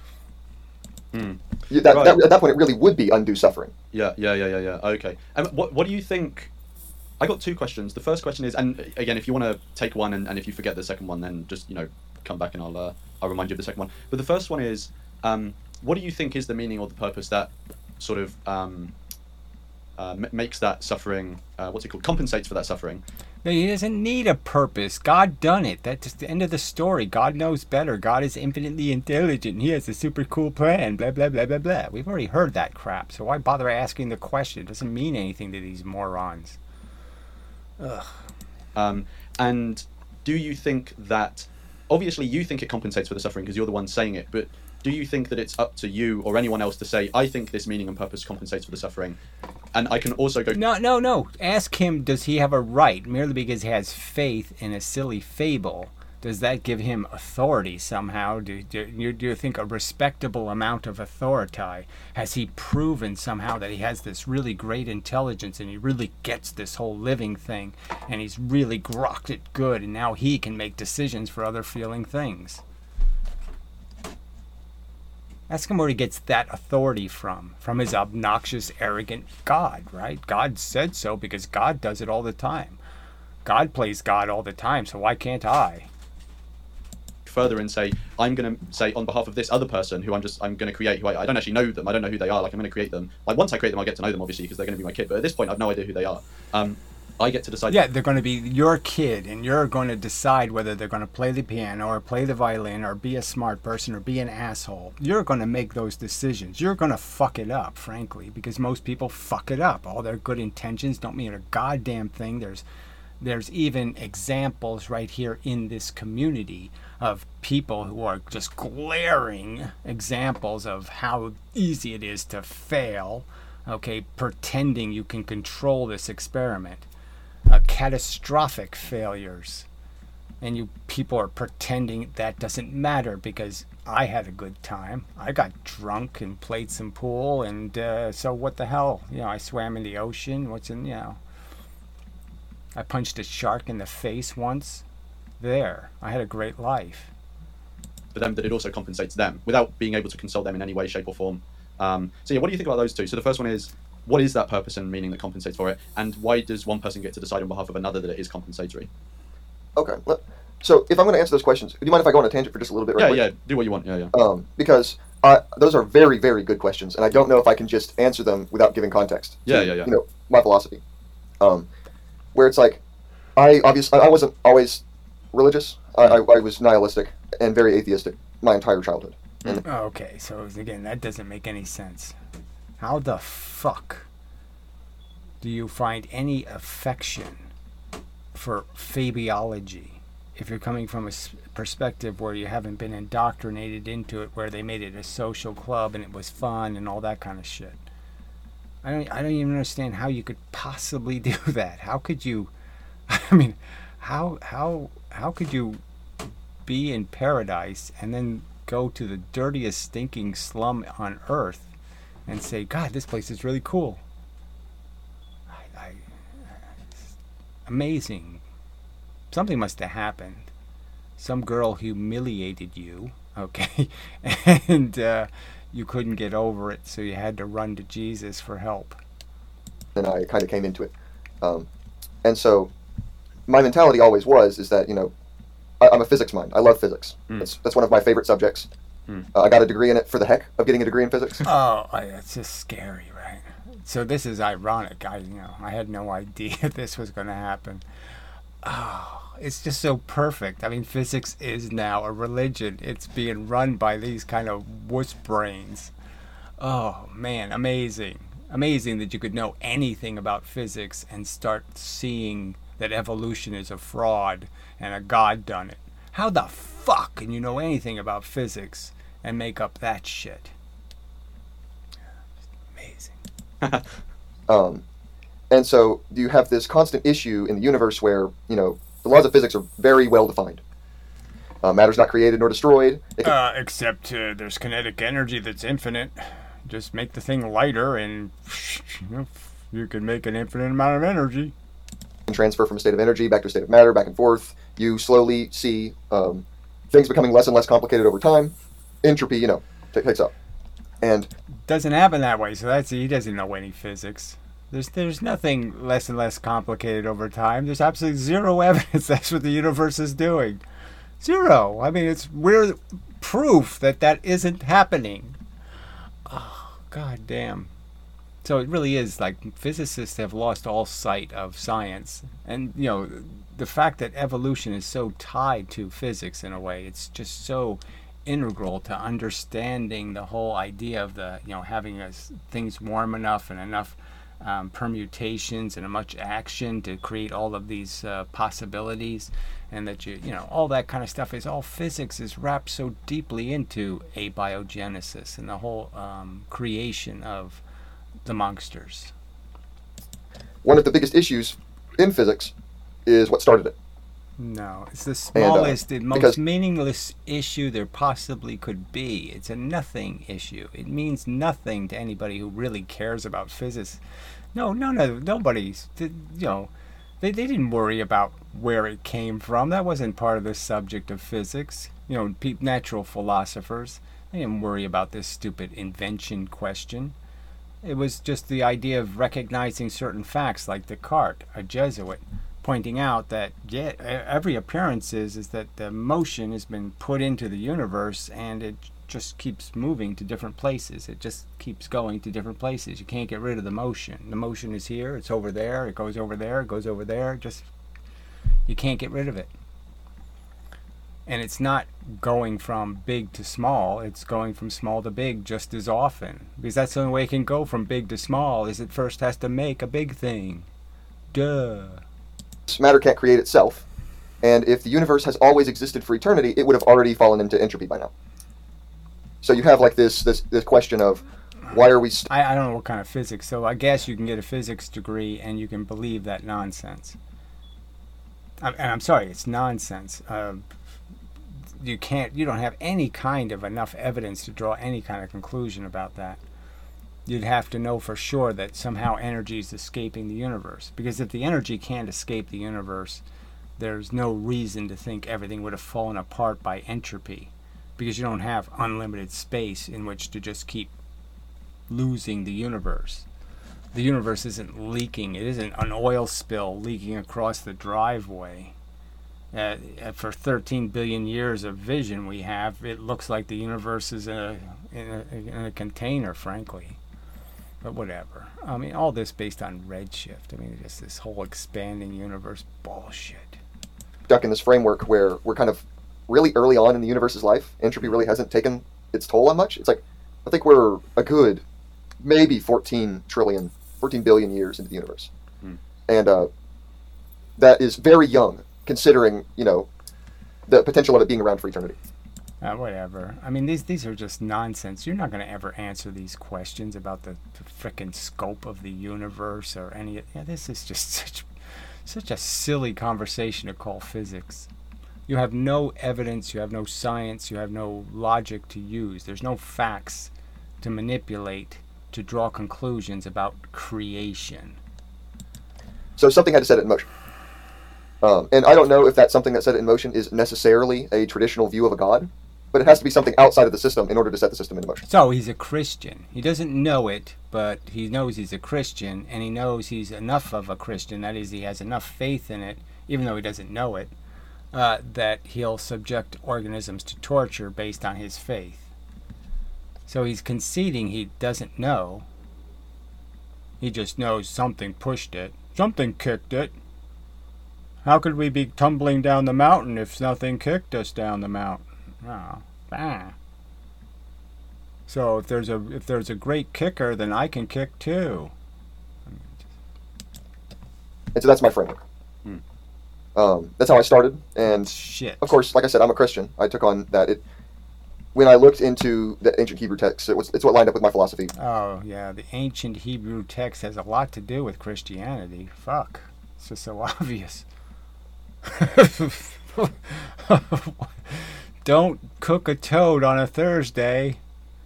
Mm. Yeah, that, right. that, at that point, it really would be undue suffering. Yeah, yeah, yeah, yeah, yeah. Okay. And what what do you think? I got two questions. The first question is, and again, if you want to take one, and, and if you forget the second one, then just, you know, come back and I'll uh, I'll remind you of the second one. But the first one is, um, what do you think is the meaning or the purpose that sort of um, uh, m- makes that suffering? Uh, what's it called? Compensates for that suffering. No, he doesn't need a purpose. God done it. That's the end of the story. God knows better. God is infinitely intelligent. He has a super cool plan. Blah, blah, blah, blah, blah. We've already heard that crap. So why bother asking the question? It doesn't mean anything to these morons. Ugh. Um, and do you think that, obviously you think it compensates for the suffering because you're the one saying it, but do you think that it's up to you or anyone else to say, I think this meaning and purpose compensates for the suffering? And I can also go... No, no, no. Ask him, does he have a right, merely because he has faith in a silly fable? Does that give him authority somehow? Do, do, do you think a respectable amount of authority? Has he proven somehow that he has this really great intelligence and he really gets this whole living thing and he's really grokked it good and now he can make decisions for other feeling things? Ask him where he gets that authority from. From his obnoxious, arrogant God, right? God said so because God does it all the time. God plays God all the time, so why can't I? Further and say, I'm going to say on behalf of this other person who I'm just, I'm going to create, who I, I don't actually know them, I don't know who they are, like I'm going to create them. Like once I create them, I'll get to know them obviously because they're going to be my kid, but at this point I've no idea who they are. Um, I get to decide. Yeah, they're going to be your kid, and you're going to decide whether they're going to play the piano or play the violin or be a smart person or be an asshole. You're going to make those decisions. You're going to fuck it up, frankly, because most people fuck it up. All their good intentions don't mean a goddamn thing. There's, there's even examples right here in this community of people who are just glaring examples of how easy it is to fail, okay, pretending you can control this experiment. Uh, catastrophic failures, and you people are pretending that doesn't matter because I had a good time. I got drunk and played some pool, and uh, so what the hell? You know, I swam in the ocean. What's in, you know, I punched a shark in the face once. There, I had a great life. For them, that it also compensates them without being able to consult them in any way, shape, or form. Um, so yeah, what do you think about those two? So the first one is, what is that purpose and meaning that compensates for it? And why does one person get to decide on behalf of another that it is compensatory? Okay. So if I'm going to answer those questions, do you mind if I go on a tangent for just a little bit? Right yeah, quick? yeah. Do what you want. Yeah, yeah. Um, because I, those are very, very good questions, and I don't know if I can just answer them without giving context. To, yeah, yeah, yeah. You know, my philosophy. Um, where it's like, I obviously I wasn't always religious. I, I, I was nihilistic and very atheistic my entire childhood. And okay, so again, that doesn't make any sense. How the fuck do you find any affection for fabiology? if you're coming from a perspective where you haven't been indoctrinated into it, where they made it a social club and it was fun and all that kind of shit. I don't, I don't even understand how you could possibly do that. How could you, I mean, how, how, how could you be in paradise and then go to the dirtiest, stinking slum on earth and say, God, this place is really cool? I, I, amazing. Something must have happened. Some girl humiliated you, okay, and uh, you couldn't get over it, so you had to run to Jesus for help. And I kind of came into it. Um, and so my mentality always was, is that, you know, I, I'm a physics mind. I love physics. Mm. That's, that's one of my favorite subjects. Mm. Uh, I got a degree in it for the heck of getting a degree in physics. Oh, I, it's just scary, right? So this is ironic. I, you know, I had no idea this was going to happen. Oh, it's just so perfect. I mean, physics is now a religion. It's being run by these kind of wuss brains. Oh, man, amazing. Amazing that you could know anything about physics and start seeing that evolution is a fraud and a god done it. How the fuck can you know anything about physics and make up that shit? Amazing. um... And so you have this constant issue in the universe where, you know, the laws of physics are very well defined. Uh, matter's not created nor destroyed. Can... Uh, except uh, there's kinetic energy that's infinite. Just make the thing lighter and you know, you can make an infinite amount of energy. And transfer from a state of energy back to a state of matter, back and forth. You slowly see um, things becoming less and less complicated over time. Entropy, you know, t- takes up. And doesn't happen that way, so that's he doesn't know any physics. There's there's nothing less and less complicated over time. There's absolutely zero evidence that's what the universe is doing. Zero. I mean, it's we're proof that that isn't happening. Oh, god damn. So it really is like physicists have lost all sight of science. And, you know, the fact that evolution is so tied to physics in a way, it's just so integral to understanding the whole idea of the, you know, having us, things warm enough and enough Um, permutations and much action to create all of these uh, possibilities, and that you you know all that kind of stuff is all physics is wrapped so deeply into abiogenesis and the whole um, creation of the monsters. One of the biggest issues in physics is what started it. No, it's the smallest and, uh, and most because, meaningless issue there possibly could be. It's a nothing issue. It means nothing to anybody who really cares about physics. No, no, no, nobody's, you know, they, they didn't worry about where it came from. That wasn't part of the subject of physics. You know, pe- natural philosophers, they didn't worry about this stupid invention question. It was just the idea of recognizing certain facts, like Descartes, a Jesuit, pointing out that yeah, every appearance is, is that the motion has been put into the universe and it just keeps moving to different places. It just keeps going to different places. You can't get rid of the motion. The motion is here, it's over there, it goes over there, it goes over there. Just, you can't get rid of it. And it's not going from big to small, it's going from small to big just as often. Because that's the only way it can go from big to small, is it first has to make a big thing. Duh. Matter can't create itself, and if the universe has always existed for eternity, it would have already fallen into entropy by now. So you have like this this this question of why are we st- I, I don't know what kind of physics, so I guess you can get a physics degree and you can believe that nonsense. I, and I'm sorry, it's nonsense. Uh, you can't you don't have any kind of enough evidence to draw any kind of conclusion about that. You'd have to know for sure that somehow energy is escaping the universe. Because if the energy can't escape the universe, there's no reason to think everything would have fallen apart by entropy. Because you don't have unlimited space in which to just keep losing the universe. The universe isn't leaking. It isn't an oil spill leaking across the driveway. Uh, for thirteen billion years of vision we have, it looks like the universe is in a, in a, in a container, frankly. But whatever. I mean, all this based on redshift. I mean, just this whole expanding universe bullshit. Stuck in this framework where we're kind of really early on in the universe's life. Entropy really hasn't taken its toll on much. It's like, I think we're a good, maybe fourteen trillion, fourteen billion years into the universe. Hmm. And uh, that is very young, considering, you know, the potential of it being around for eternity. Uh, whatever. I mean, these these are just nonsense. You're not going to ever answer these questions about the, the frickin' scope of the universe or any. Yeah, this is just such such a silly conversation to call physics. You have no evidence. You have no science. You have no logic to use. There's no facts to manipulate to draw conclusions about creation. So something had to set it in motion. Um, and I don't know if that something that set it in motion is necessarily a traditional view of a god, but it has to be something outside of the system in order to set the system into motion. So he's a Christian. He doesn't know it, but he knows he's a Christian, and he knows he's enough of a Christian, that is, he has enough faith in it, even though he doesn't know it, uh, that he'll subject organisms to torture based on his faith. So he's conceding he doesn't know. He just knows something pushed it. Something kicked it. How could we be tumbling down the mountain if nothing kicked us down the mountain? Oh, ah. So if there's a if there's a great kicker, then I can kick too. And so that's my framework. Hmm. Um, that's how I started, and Shit. of course, like I said, I'm a Christian. I took on that. It when I looked into the ancient Hebrew text, it was it's what lined up with my philosophy. Oh yeah, the ancient Hebrew text has a lot to do with Christianity. Fuck, it's just so obvious. Don't cook a toad on a Thursday.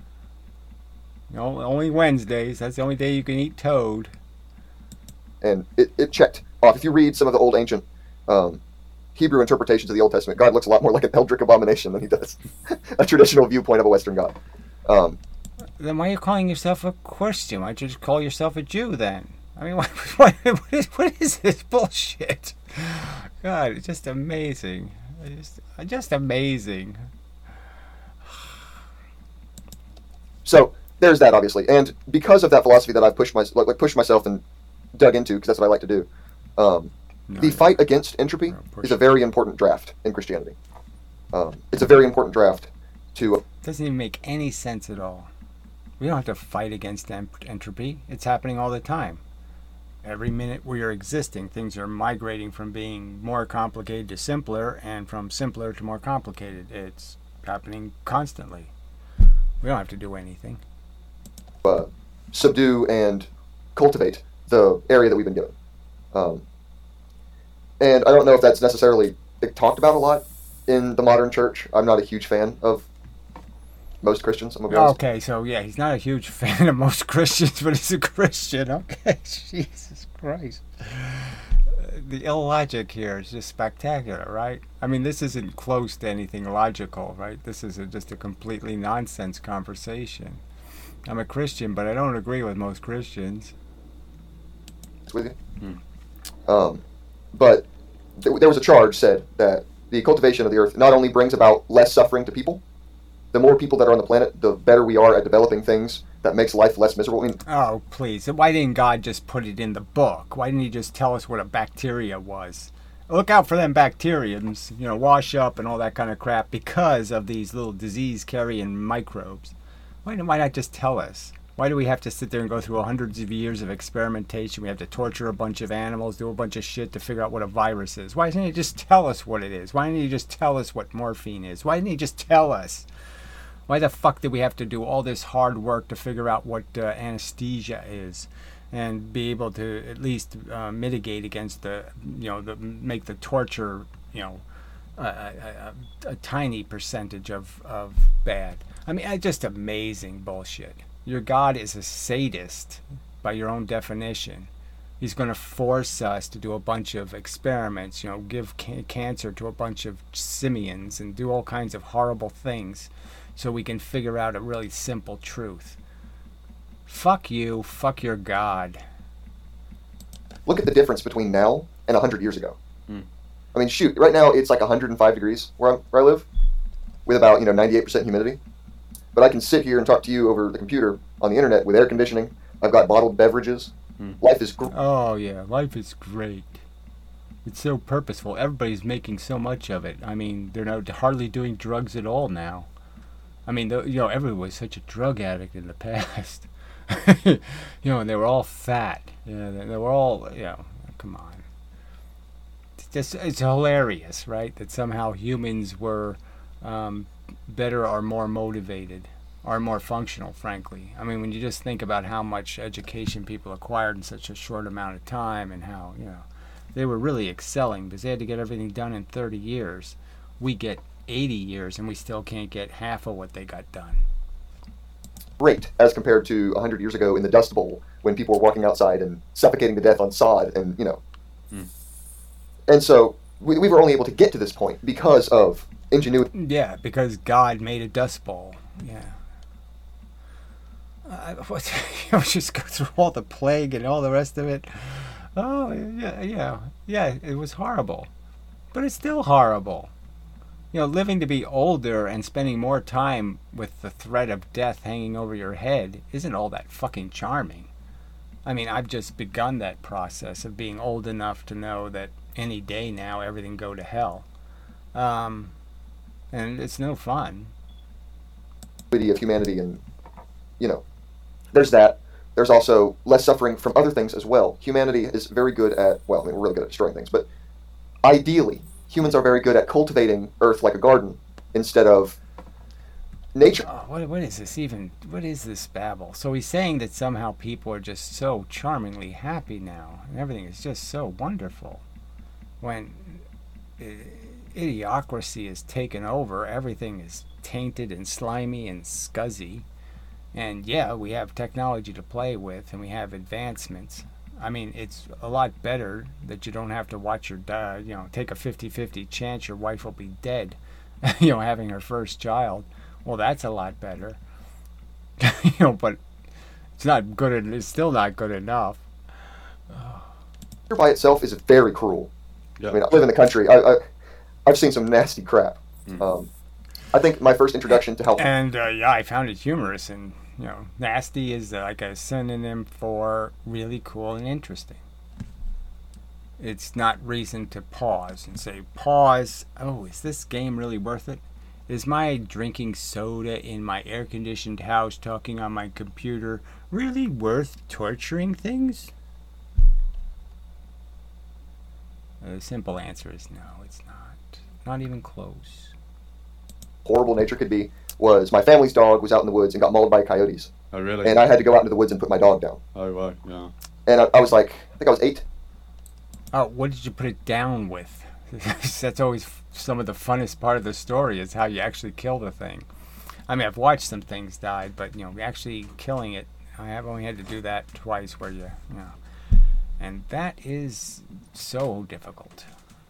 No, only Wednesdays. That's the only day you can eat toad. And it, it checked off. If you read some of the old ancient um, Hebrew interpretations of the Old Testament, God looks a lot more like an eldritch abomination than he does a traditional viewpoint of a Western God. Um, then why are you calling yourself a Christian? Why don't you just call yourself a Jew then? I mean, what, what, what, is, what is this bullshit? God, it's just amazing. Just, just amazing. So there's that, obviously, and because of that philosophy that I've pushed my like, like pushed myself and dug into, because that's what I like to do. Um, No, the no. fight against entropy push is a very important draft in Christianity. Um, it's a very important draft to. Doesn't even make any sense at all. We don't have to fight against ent- entropy. It's happening all the time. Every minute we are existing, things are migrating from being more complicated to simpler, and from simpler to more complicated. It's happening constantly. We don't have to do anything. Uh, subdue and cultivate the area that we've been given. Um, and I don't know if that's necessarily talked about a lot in the modern church. I'm not a huge fan of most Christians, I'm going to be honest. Okay, so yeah, he's not a huge fan of most Christians, but he's a Christian. Okay, Jesus Christ. Uh, The illogic here is just spectacular, right? I mean, this isn't close to anything logical, right? This is a, just a completely nonsense conversation. I'm a Christian, but I don't agree with most Christians. With you. Hmm. Um, but th- there was a charge said that the cultivation of the earth not only brings about less suffering to people, the more people that are on the planet, the better we are at developing things that makes life less miserable. I mean, Oh, please. Why didn't God just put it in the book? Why didn't he just tell us what a bacteria was? Look out for them bacteriums, you know, wash up and all that kind of crap because of these little disease-carrying microbes. Why, why not just tell us? Why do we have to sit there and go through hundreds of years of experimentation? We have to torture a bunch of animals, do a bunch of shit to figure out what a virus is. Why didn't he just tell us what it is? Why didn't he just tell us what morphine is? Why didn't he just tell us? Why the fuck did we have to do all this hard work to figure out what uh, anesthesia is, and be able to at least uh, mitigate against the, you know, the make the torture, you know, a, a, a, a tiny percentage of of bad. I mean, I just amazing bullshit. Your God is a sadist by your own definition. He's going to force us to do a bunch of experiments, you know, give ca- cancer to a bunch of simians and do all kinds of horrible things so we can figure out a really simple truth. Fuck you, fuck your God. look at the difference between now and one hundred years ago. Hmm. I mean, shoot, right now it's like one hundred five degrees where, I'm, where I live, with about, you know, ninety-eight percent humidity. But I can sit here and talk to you over the computer on the internet with air conditioning. I've got bottled beverages. Hmm. Life is great. Oh yeah, life is great. It's so purposeful. Everybody's making so much of it. I mean, they're not hardly doing drugs at all now. I mean, the, you know, everyone was such a drug addict in the past. You know, and they were all fat. Yeah, they, they were all, you know, come on. just it's hilarious, right? That somehow humans were um, better or more motivated or more functional, frankly. I mean, when you just think about how much education people acquired in such a short amount of time and how, you know, they were really excelling because they had to get everything done in thirty years. We get eighty years and we still can't get half of what they got done. Great, as compared to one hundred years ago in the Dust Bowl when people were walking outside and suffocating to death on sod and, you know. Mm. And so we, we were only able to get to this point because of ingenuity. Yeah, because God made a Dust Bowl. Yeah. Uh, what, you know, just go through all the plague and all the rest of it. Oh, yeah, yeah, yeah, it was horrible. But it's still horrible. You know, living to be older and spending more time with the threat of death hanging over your head isn't all that fucking charming. I mean, I've just begun that process of being old enough to know that any day now everything go to hell. Um, and it's no fun. Of humanity, and, you know, there's that. There's also less suffering from other things as well. Humanity is very good at, well, I mean, we're really good at destroying things, but ideally, humans are very good at cultivating Earth like a garden instead of nature. Oh, what, what is this even? What is this babble? So he's saying that somehow people are just so charmingly happy now, and everything is just so wonderful. When uh, idiocracy is taken over, everything is tainted and slimy and scuzzy. And yeah, we have technology to play with, and we have advancements. I mean, it's a lot better that you don't have to watch your, uh, you know, take a fifty-fifty chance your wife will be dead, you know, having her first child. Well, that's a lot better. You know, but it's not good. It's still not good enough. Nature by itself is very cruel. Yeah. I mean, I live in the country. I, I, I've seen some nasty crap. Mm. Um, I think my first introduction to health. And uh, yeah, I found it humorous, and you know, nasty is uh, like a synonym for really cool and interesting. It's not reason to pause and say, pause, oh, is this game really worth it? Is my drinking soda in my air-conditioned house talking on my computer really worth torturing things? Uh, the simple answer is no, it's not. Not even close. Horrible nature could be was my family's dog was out in the woods and got mauled by coyotes, Oh, really? and I had to go out into the woods and put my dog down. Oh, right, yeah. And I, I was like, I think I was eight. Oh, what did you put it down with? That's always f- some of the funnest part of the story is how you actually kill the thing. I mean, I've watched some things die, but you know, actually killing it, I have only had to do that twice. Where you, you know, and that is so difficult.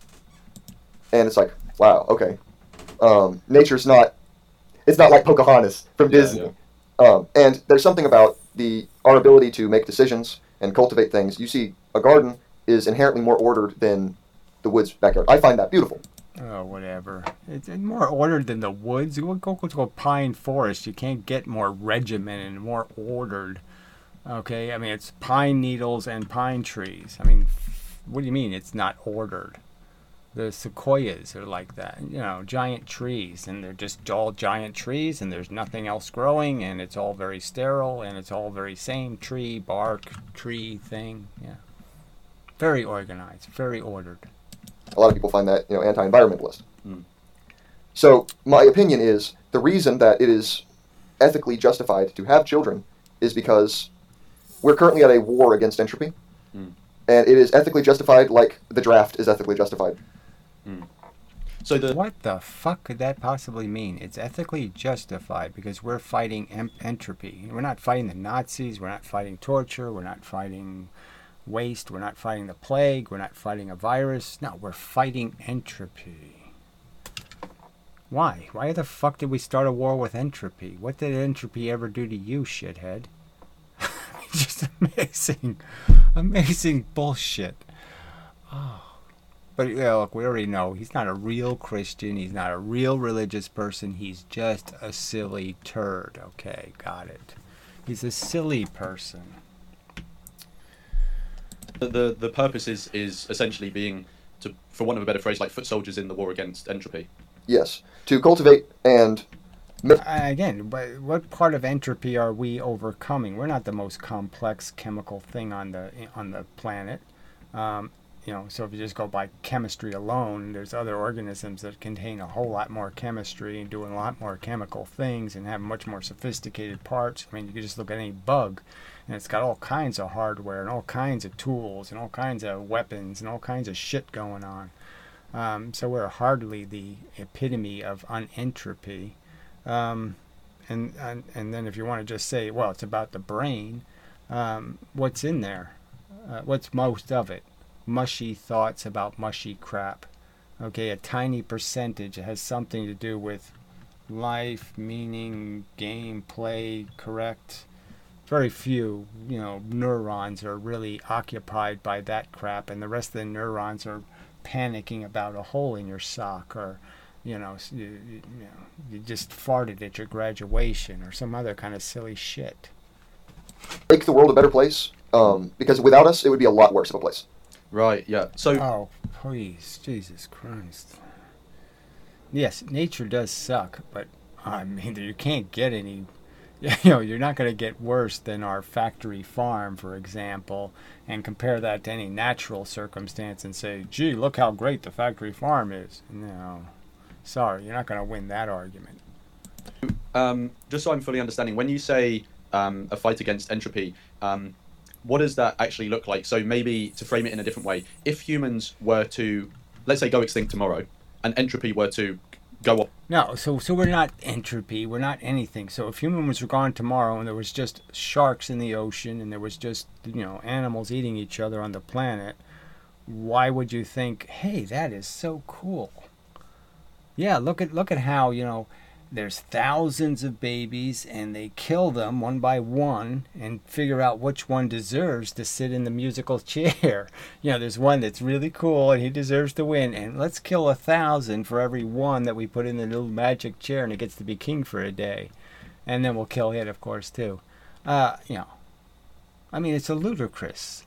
And it's like, wow, okay. Um, nature's not, it's not like Pocahontas from Yeah, Disney. Um, and there's something about the our ability to make decisions and cultivate things. You see, a garden is inherently more ordered than the woods backyard. I find that beautiful. Oh, whatever. It's more ordered than the woods. You go go to a pine forest, you can't get more regimented and more ordered. Okay, I mean, it's pine needles and pine trees. I mean, what do you mean it's not ordered? The sequoias are like that, you know, giant trees, and they're just all giant trees, and there's nothing else growing, and it's all very sterile, and it's all very same tree, bark, tree thing, yeah. Very organized, very ordered. A lot of people find that, you know, anti-environmentalist. Mm. So my opinion is the reason that it is ethically justified to have children is because we're currently at a war against entropy, Mm. and it is ethically justified like the draft is ethically justified. Mm. So the What the fuck could that possibly mean? It's ethically justified because we're fighting em- entropy. We're not fighting the Nazis, we're not fighting torture, we're not fighting waste, we're not fighting the plague, we're not fighting a virus. No, we're fighting entropy. Why? Why the fuck did we start a war with entropy? What did entropy ever do to you, shithead? Just amazing. Amazing bullshit. Oh. But yeah, look, we already know he's not a real Christian. He's not a real religious person. He's just a silly turd. Okay, got it. He's a silly person. the the, the purpose is, is essentially being to, for want of a better phrase, like foot soldiers in the war against entropy. Yes, to cultivate and Uh, again, but what part of entropy are we overcoming? We're not the most complex chemical thing on the on the planet. Um, you know, so if you just go by chemistry alone, there's other organisms that contain a whole lot more chemistry and doing a lot more chemical things and have much more sophisticated parts. I mean, you can just look at any bug, and it's got all kinds of hardware and all kinds of tools and all kinds of weapons and all kinds of shit going on. Um, so we're hardly the epitome of unentropy. Um, and, and and then if you want to just say, well, it's about the brain, um, what's in there? Uh, what's most of it? Mushy thoughts about mushy crap. Okay, a tiny percentage has something to do with life, meaning, game, play, correct. Very few, you know, neurons are really occupied by that crap, and the rest of the neurons are panicking about a hole in your sock, or you know, you, you, you know, you just farted at your graduation, or some other kind of silly shit. Make the world a better place, um, because without us, it would be a lot worse of a place. Right. Yeah. So. Oh, please, Jesus Christ. Yes, nature does suck, but I mean, you can't get any. You know, you're not going to get worse than our factory farm, for example, and compare that to any natural circumstance and say, gee, look how great the factory farm is. No. Sorry, you're not going to win that argument. Um, just so I'm fully understanding, when you say um, a fight against entropy, um, what does that actually look like? So maybe to frame it in a different way, if humans were to, let's say, go extinct tomorrow, and entropy were to go up. No, so so we're not entropy, we're not anything. So if humans were gone tomorrow and there was just sharks in the ocean and there was just, you know, animals eating each other on the planet, why would you think, hey, that is so cool? Yeah, look at look at how, you know, there's thousands of babies and they kill them one by one and figure out which one deserves to sit in the musical chair. You know, there's one that's really cool and he deserves to win, and let's kill a thousand for every one that we put in the little magic chair and it gets to be king for a day. And then we'll kill it, of course, too. Uh, you know, I mean, it's a ludicrous.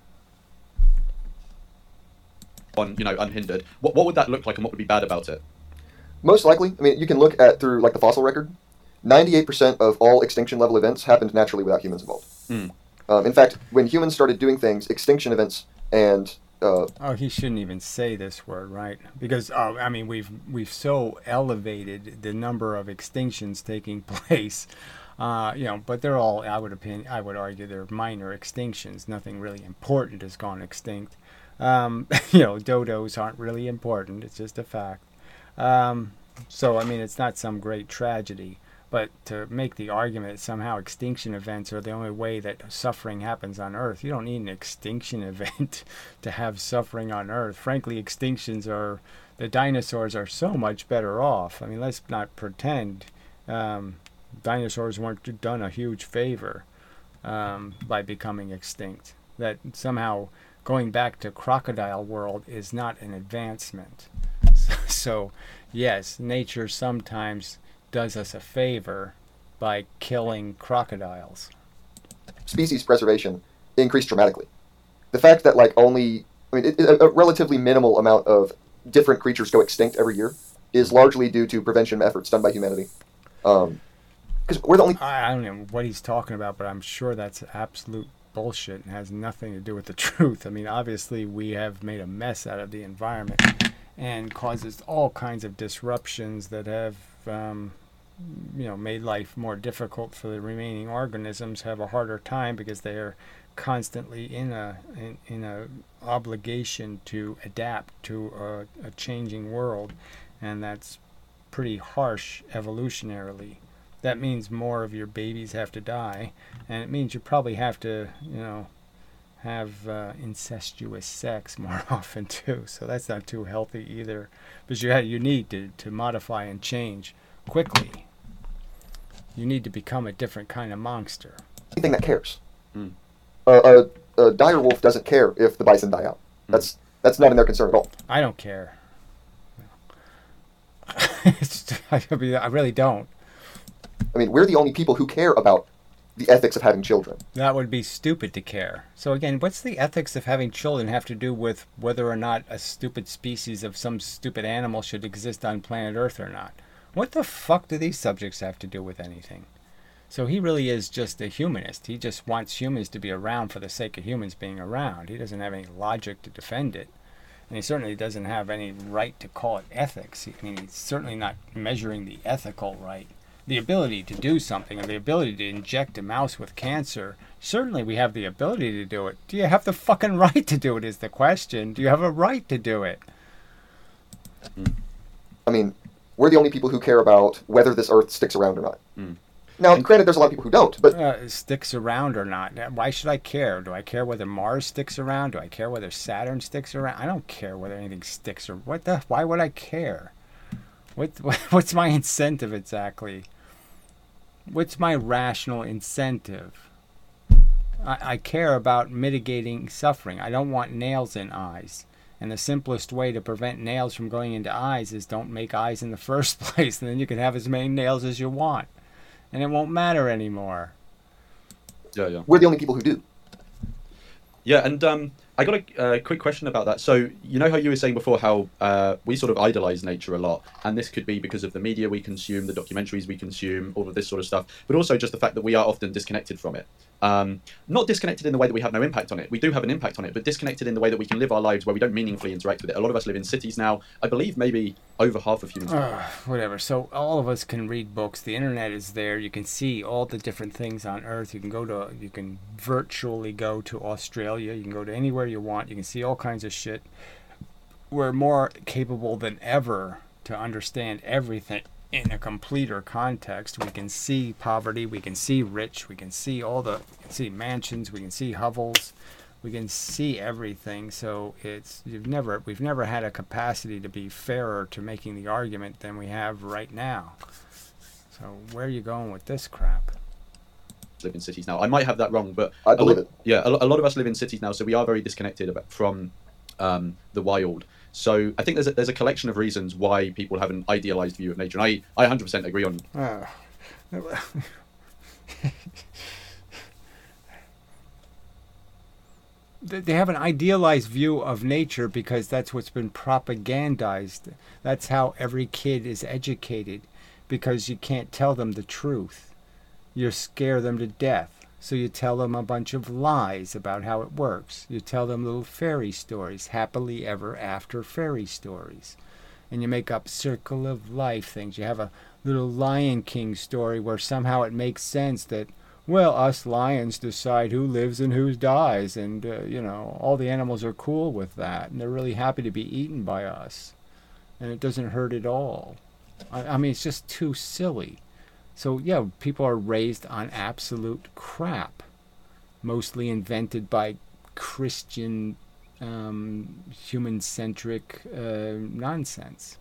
On, you know, unhindered. What what would that look like, and what would be bad about it? Most likely, I mean, you can look at through like the fossil record. ninety-eight percent of all extinction level events happened naturally without humans involved. Mm. Um, in fact, when humans started doing things, extinction events and uh, oh, he shouldn't even say this word, right? Because oh, I mean, we've we've so elevated the number of extinctions taking place, uh, you know. But they're all, I would opinion, I would argue, they're minor extinctions. Nothing really important has gone extinct. Um, you know, dodos aren't really important. It's just a fact. Um, so, I mean, it's not some great tragedy, but to make the argument that somehow extinction events are the only way that suffering happens on Earth, you don't need an extinction event to have suffering on Earth. Frankly, extinctions are, the dinosaurs are so much better off. I mean, let's not pretend um, dinosaurs weren't done a huge favor um, by becoming extinct. That somehow going back to crocodile world is not an advancement. So, yes, nature sometimes does us a favor by killing crocodiles. Species preservation increased dramatically. The fact that like only, I mean, it, a, a relatively minimal amount of different creatures go extinct every year is largely due to prevention efforts done by humanity. Um, because we're the only. I, I don't know what he's talking about, but I'm sure that's absolute bullshit and has nothing to do with the truth. I mean, obviously, we have made a mess out of the environment and causes all kinds of disruptions that have, um, you know, made life more difficult for the remaining organisms. Have a harder time because they are constantly in a in, in a obligation to adapt to a, a changing world, and that's pretty harsh evolutionarily. That means more of your babies have to die, and it means you probably have to, you know, have uh, incestuous sex more often too. So that's not too healthy either. But you you need to, to modify and change quickly. You need to become a different kind of monster. Anything that cares. Mm. Uh, a, a dire wolf doesn't care if the bison die out. Mm. That's that's not in their concern at all. I don't care. It's, I mean, I really don't. I mean, we're the only people who care about the ethics of having children. That would be stupid to care. So again, what's the ethics of having children have to do with whether or not a stupid species of some stupid animal should exist on planet Earth or not? What the fuck do these subjects have to do with anything? So he really is just a humanist. He just wants humans to be around for the sake of humans being around. He doesn't have any logic to defend it. And he certainly doesn't have any right to call it ethics. I mean, he's certainly not measuring the ethical right. The ability to do something, or the ability to inject a mouse with cancer, certainly we have the ability to do it. Do you have the fucking right to do it is the question. Do you have a right to do it? I mean, we're the only people who care about whether this Earth sticks around or not. Mm. Now, granted, there's a lot of people who don't, but Uh, sticks around or not. Why should I care? Do I care whether Mars sticks around? Do I care whether Saturn sticks around? I don't care whether anything sticks or what the. Why would I care? What what's my incentive exactly? What's my rational incentive? I, I care about mitigating suffering. I don't want nails in eyes. And the simplest way to prevent nails from going into eyes is don't make eyes in the first place, and then you can have as many nails as you want. And it won't matter anymore. Yeah, yeah. we're the only people who do. Yeah, and um, I got a uh, quick question about that. So, you know how you were saying before how uh, we sort of idolize nature a lot, and this could be because of the media we consume, the documentaries we consume, all of this sort of stuff, but also just the fact that we are often disconnected from it. Um, not disconnected in the way that we have no impact on it. We do have an impact on it, but disconnected in the way that we can live our lives where we don't meaningfully interact with it. A lot of us live in cities now. I believe maybe over half of humans. Uh, whatever. So all of us can read books. The internet is there. You can see all the different things on Earth. You can go to, you can virtually go to Australia. You can go to anywhere you want. You can see all kinds of shit. We're more capable than ever to understand everything in a completer context. We can see poverty. We can see rich. We can see all the, we can see mansions. We can see hovels. We can see everything. So it's you've never we've never had a capacity to be fairer to making the argument than we have right now. So where are you going with this crap? Live in cities now. I might have that wrong, but I a believe lot, it. yeah, a, lo- a lot of us live in cities now, so we are very disconnected about, from um, the wild. So I think there's a, there's a collection of reasons why people have an idealized view of nature, and I, I one hundred percent agree on. Uh, they have an idealized view of nature because that's what's been propagandized. That's how every kid is educated, because you can't tell them the truth. You scare them to death. So you tell them a bunch of lies about how it works. You tell them little fairy stories, happily ever after fairy stories. And you make up circle of life things. You have a little Lion King story where somehow it makes sense that, well, us lions decide who lives and who dies. And, uh, you know, all the animals are cool with that. And they're really happy to be eaten by us. And it doesn't hurt at all. I, I mean, it's just too silly. So, yeah, people are raised on absolute crap, mostly invented by Christian, um, human-centric uh, nonsense.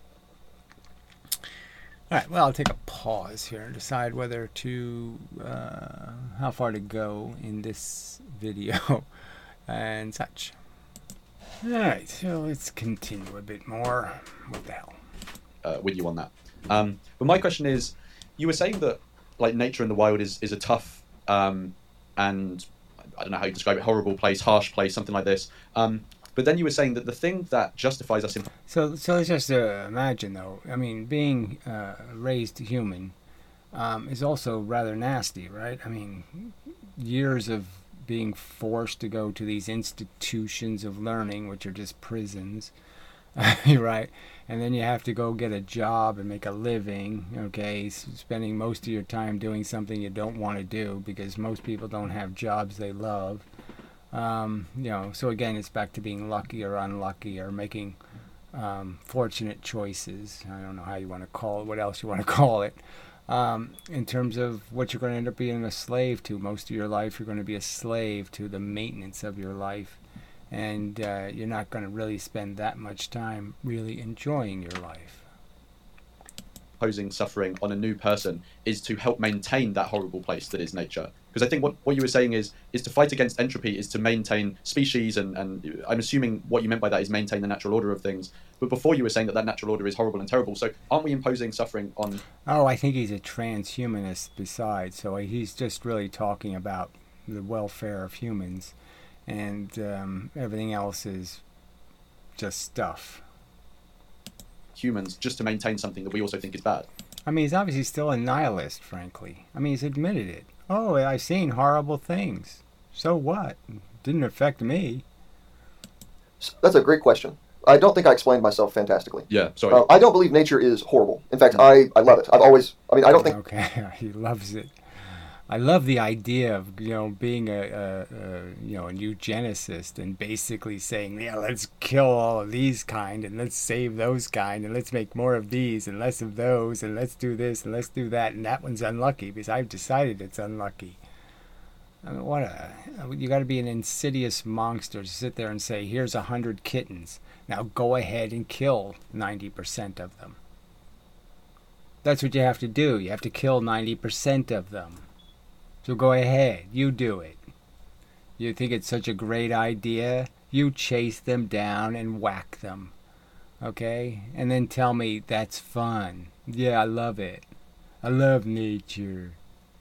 All right, well, I'll take a pause here and decide whether to, uh, how far to go in this video and such. All right, so let's continue a bit more. What the hell? Uh, with you on that. Um, but my question is, you were saying that like nature in the wild is, is a tough um, and I don't know how you describe it, horrible place, harsh place, something like this. Um, but then you were saying that the thing that justifies us in... So, so let's just uh, imagine, though. I mean, being uh, raised human um, is also rather nasty, right? I mean, years of being forced to go to these institutions of learning, which are just prisons, right? And then you have to go get a job and make a living, okay, spending most of your time doing something you don't want to do because most people don't have jobs they love. Um, you know, so again, it's back to being lucky or unlucky or making um, fortunate choices. I don't know how you want to call it, what else you want to call it. Um, in terms of what you're going to end up being a slave to most of your life, you're going to be a slave to the maintenance of your life. And uh, you're not going to really spend that much time really enjoying your life. Imposing suffering on a new person is to help maintain that horrible place that is nature. Because I think what, what you were saying is is to fight against entropy is to maintain species, and, and I'm assuming what you meant by that is maintain the natural order of things. But before you were saying that that natural order is horrible and terrible, so aren't we imposing suffering on... Oh, I think he's a transhumanist besides, so he's just really talking about the welfare of humans. And um, everything else is just stuff. Humans, just to maintain something that we also think is bad. I mean, he's obviously still a nihilist, frankly. I mean, he's admitted it. Oh, I've seen horrible things. So what? Didn't affect me. That's a great question. I don't think I explained myself fantastically. Yeah, sorry. Uh, I don't believe nature is horrible. In fact, I, I love it. I've always, I mean, I don't think... Okay, he loves it. I love the idea of, you know, being a, a, a you know, a eugenicist and basically saying, yeah, let's kill all of these kind and let's save those kind and let's make more of these and less of those and let's do this and let's do that, and that one's unlucky because I've decided it's unlucky. I mean, what a... You got to be an insidious monster to sit there and say, here's a hundred kittens. Now go ahead and kill ninety percent of them. That's what you have to do. You have to kill ninety percent of them. So go ahead, you do it. You think it's such a great idea? You chase them down and whack them. Okay? And then tell me that's fun. Yeah, I love it. I love nature.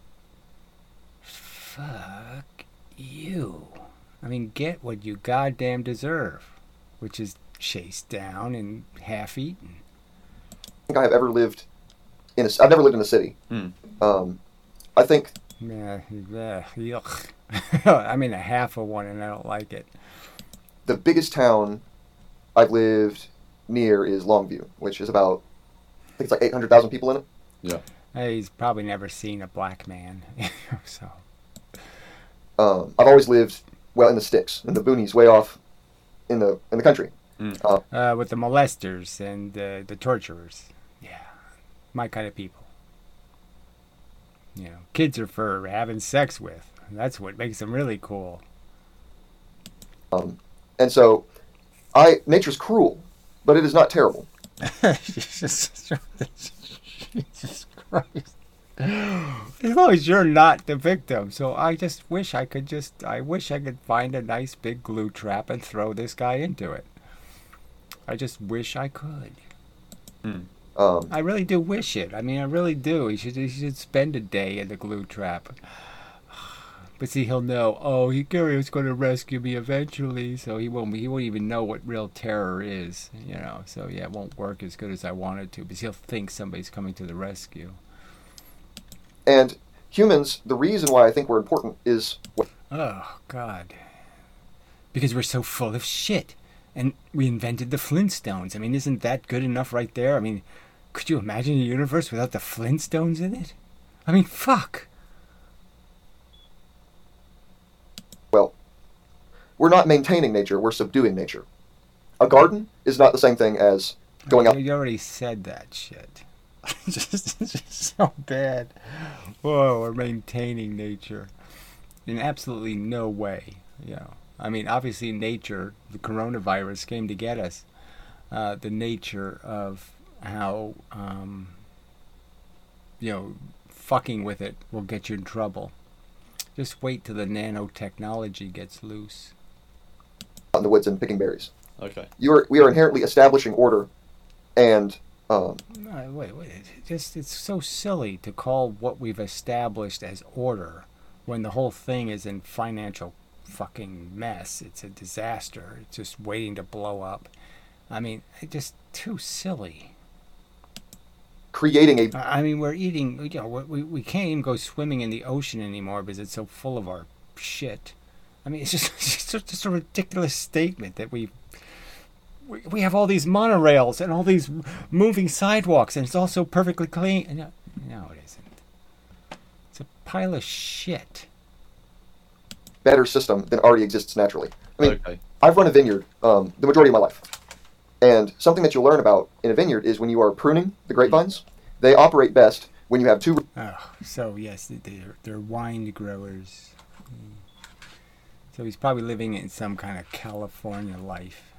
Fuck you. I mean, get what you goddamn deserve, which is chased down and half-eaten. I think I have ever lived in a... I've never lived in a city. Mm. Um, I think... Yeah, yeah, yuck. I'm in a half of one and I don't like it. The biggest town I've lived near is Longview, which is about, I think it's like eight hundred thousand people in it. Yeah. Hey, he's probably never seen a black man. so. Um, I've always lived, well, in the sticks, in the boonies, way off in the in the country. Mm. Uh, Uh, with the molesters and uh, the torturers. Yeah, my kind of people. You know, kids are for having sex with. That's what makes them really cool. um, and so, I nature's cruel, but it is not terrible. Jesus, Jesus Christ. As long as you're not the victim. So I just wish I could just, I wish I could find a nice big glue trap and throw this guy into it. I just wish I could. Mm. Um, I really do wish it. I mean, I really do. He should, he should spend a day in the glue trap. But see, he'll know. Oh, he Gary was going to rescue me eventually, so he won't. He won't even know what real terror is. You know. So yeah, it won't work as good as I want it to, because he'll think somebody's coming to the rescue. and humans, the reason why I think we're important is what Oh God. Because we're so full of shit, and we invented the Flintstones. I mean, isn't that good enough right there? I mean, could you imagine a universe without the Flintstones in it? I mean, fuck. well, we're not maintaining nature, we're subduing nature. A garden is not the same thing as going out. You already said that shit. just, just so bad. Whoa, we're maintaining nature. In absolutely no way. You know, I mean, obviously nature, the coronavirus came to get us. Uh, the nature of how, um, you know, fucking with it will get you in trouble. Just wait till the nanotechnology gets loose. out in the woods and picking berries. Okay. You are, we are inherently establishing order, and um, No, wait, wait. It just, it's so silly to call what we've established as order when the whole thing is in financial fucking mess. It's a disaster. It's just waiting to blow up. I mean, it's just too silly. creating a I I mean, we're eating, you know, we, we can't even go swimming in the ocean anymore because it's so full of our shit. I mean, it's just, it's just just a ridiculous statement that we, we we have all these monorails and all these moving sidewalks and it's all so perfectly clean. No, no, it isn't. It's a pile of shit. better system than already exists naturally. I mean, Okay. I've run a vineyard um, the majority of my life. And something that you'll learn about in a vineyard is when you are pruning the grapevines, they operate best when you have two Oh, so yes, they're, they're wine growers. Mm. So he's probably living in some kind of California life.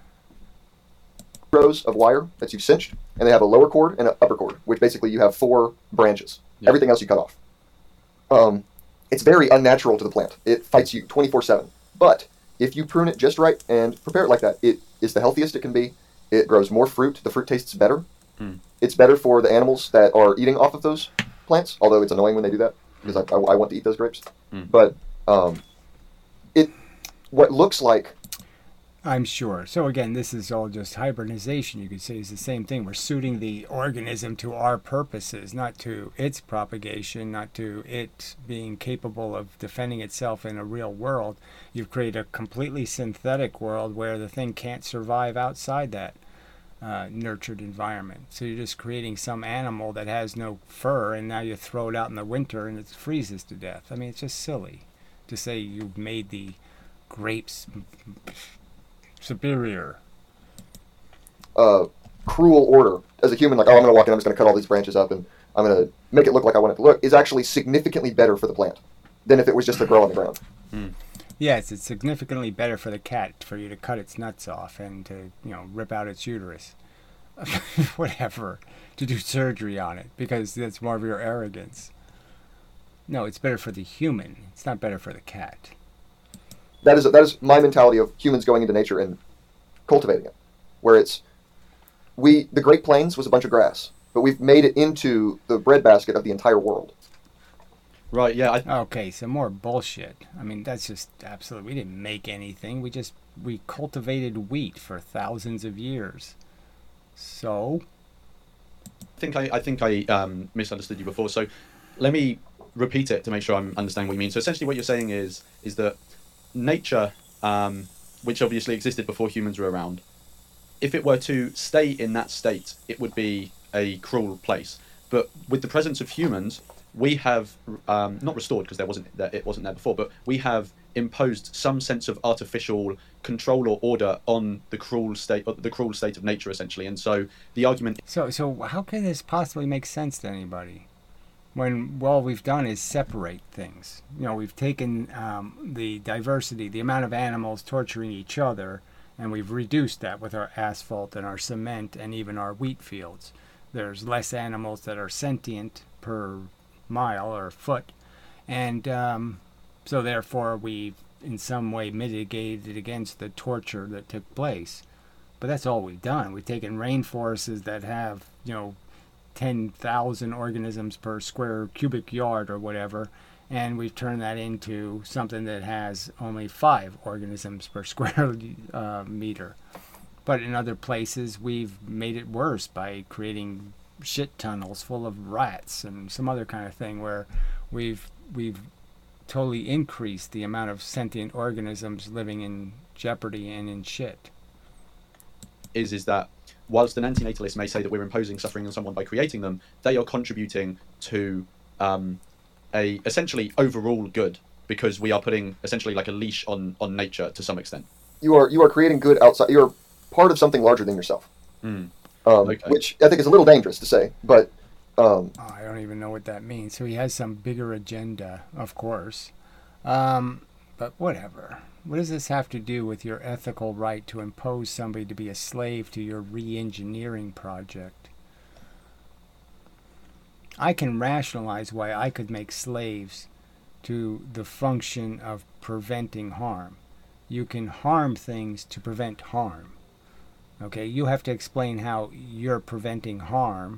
rows of wire that you've cinched, and they have a lower cord and an upper cord, which basically you have four branches. Yeah. Everything else you cut off. Um, it's very unnatural to the plant. It fights you twenty-four seven. But if you prune it just right and prepare it like that, it is the healthiest it can be. It grows more fruit. The fruit tastes better. Mm. It's better for the animals that are eating off of those plants, although it's annoying when they do that because I, I, I want to eat those grapes. Mm. But um, it what looks like I'm sure. So again, this is all just hybridization. You could say it's the same thing. We're suiting the organism to our purposes, not to its propagation, not to it being capable of defending itself in a real world. You've created a completely synthetic world where the thing can't survive outside that uh, nurtured environment. So you're just creating some animal that has no fur, and now you throw it out in the winter and it freezes to death. I mean, it's just silly to say you've made the grapes superior. Uh, cruel order as a human, like, oh, I'm going to walk in, I'm just going to cut all these branches up, and I'm going to make it look like I want it to look, is actually significantly better for the plant than if it was just to grow on the ground. Mm. Yes, it's significantly better for the cat for you to cut its nuts off and to, you know, rip out its uterus. Whatever. To do surgery on it, because that's more of your arrogance. No, it's better for the human. It's not better for the cat. That is that is my mentality of humans going into nature and cultivating it, where it's we the Great Plains was a bunch of grass, but we've made it into the breadbasket of the entire world. Right, yeah. I, Okay, so more bullshit. I mean, that's just absolute. We didn't make anything. We just we cultivated wheat for thousands of years. So, think I, I think I um, misunderstood you before. So let me repeat it to make sure I'm understanding what you mean. So essentially what you're saying is is that nature, um, which obviously existed before humans were around, if it were to stay in that state, it would be a cruel place. But with the presence of humans, we have um, not restored, because there wasn't there, it wasn't there before, but we have imposed some sense of artificial control or order on the cruel state, the cruel state of nature, essentially. And so the argument. So, so how can this possibly make sense to anybody? When all we've done is separate things. You know, we've taken um, the diversity, the amount of animals torturing each other, and we've reduced that with our asphalt and our cement and even our wheat fields. There's less animals that are sentient per mile or foot, and um, so therefore we've in some way mitigated against the torture that took place. But that's all we've done. We've taken rainforests that have, you know, ten thousand organisms per square cubic yard or whatever, and we've turned that into something that has only five organisms per square uh, meter. But in other places, we've made it worse by creating shit tunnels full of rats and some other kind of thing, where we've we've totally increased the amount of sentient organisms living in jeopardy and in shit. Is is that whilst an antinatalist may say that we're imposing suffering on someone by creating them, they are contributing to um, a essentially overall good, because we are putting essentially like a leash on on nature to some extent. You are you are creating good outside. You are part of something larger than yourself. Mm. Um, Okay. Which I think is a little dangerous to say, but um, Oh, I don't even know what that means. So he has some bigger agenda, of course. Um, but whatever. What does this have to do with your ethical right to impose somebody to be a slave to your re-engineering project? I can rationalize why I could make slaves to the function of preventing harm. You can harm things to prevent harm. Okay, you have to explain how you're preventing harm,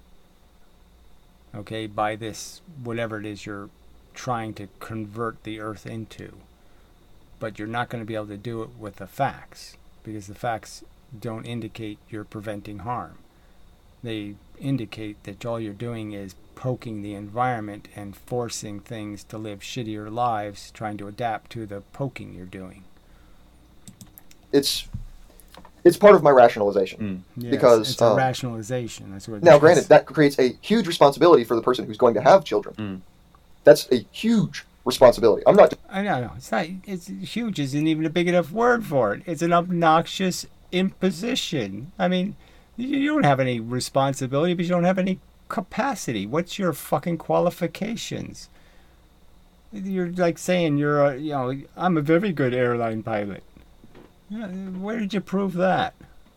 okay, by this, whatever it is you're trying to convert the earth into. But you're not going to be able to do it with the facts, because the facts don't indicate you're preventing harm. They indicate that all you're doing is poking the environment and forcing things to live shittier lives, trying to adapt to the poking you're doing. it's it's part of my rationalization. Mm. Yes, Because, it's a um, rationalization. That's what it Now, is. granted, that creates a huge responsibility for the person who's going to have children. Mm. That's a huge responsibility. I'm not. I know, no, it's not. It's huge. Isn't even a big enough word for it. It's an obnoxious imposition. I mean, you you don't have any responsibility, but you don't have any capacity. What's your fucking qualifications? You're like saying you're, a, you know, I'm a very good airline pilot. Yeah, where did you prove that?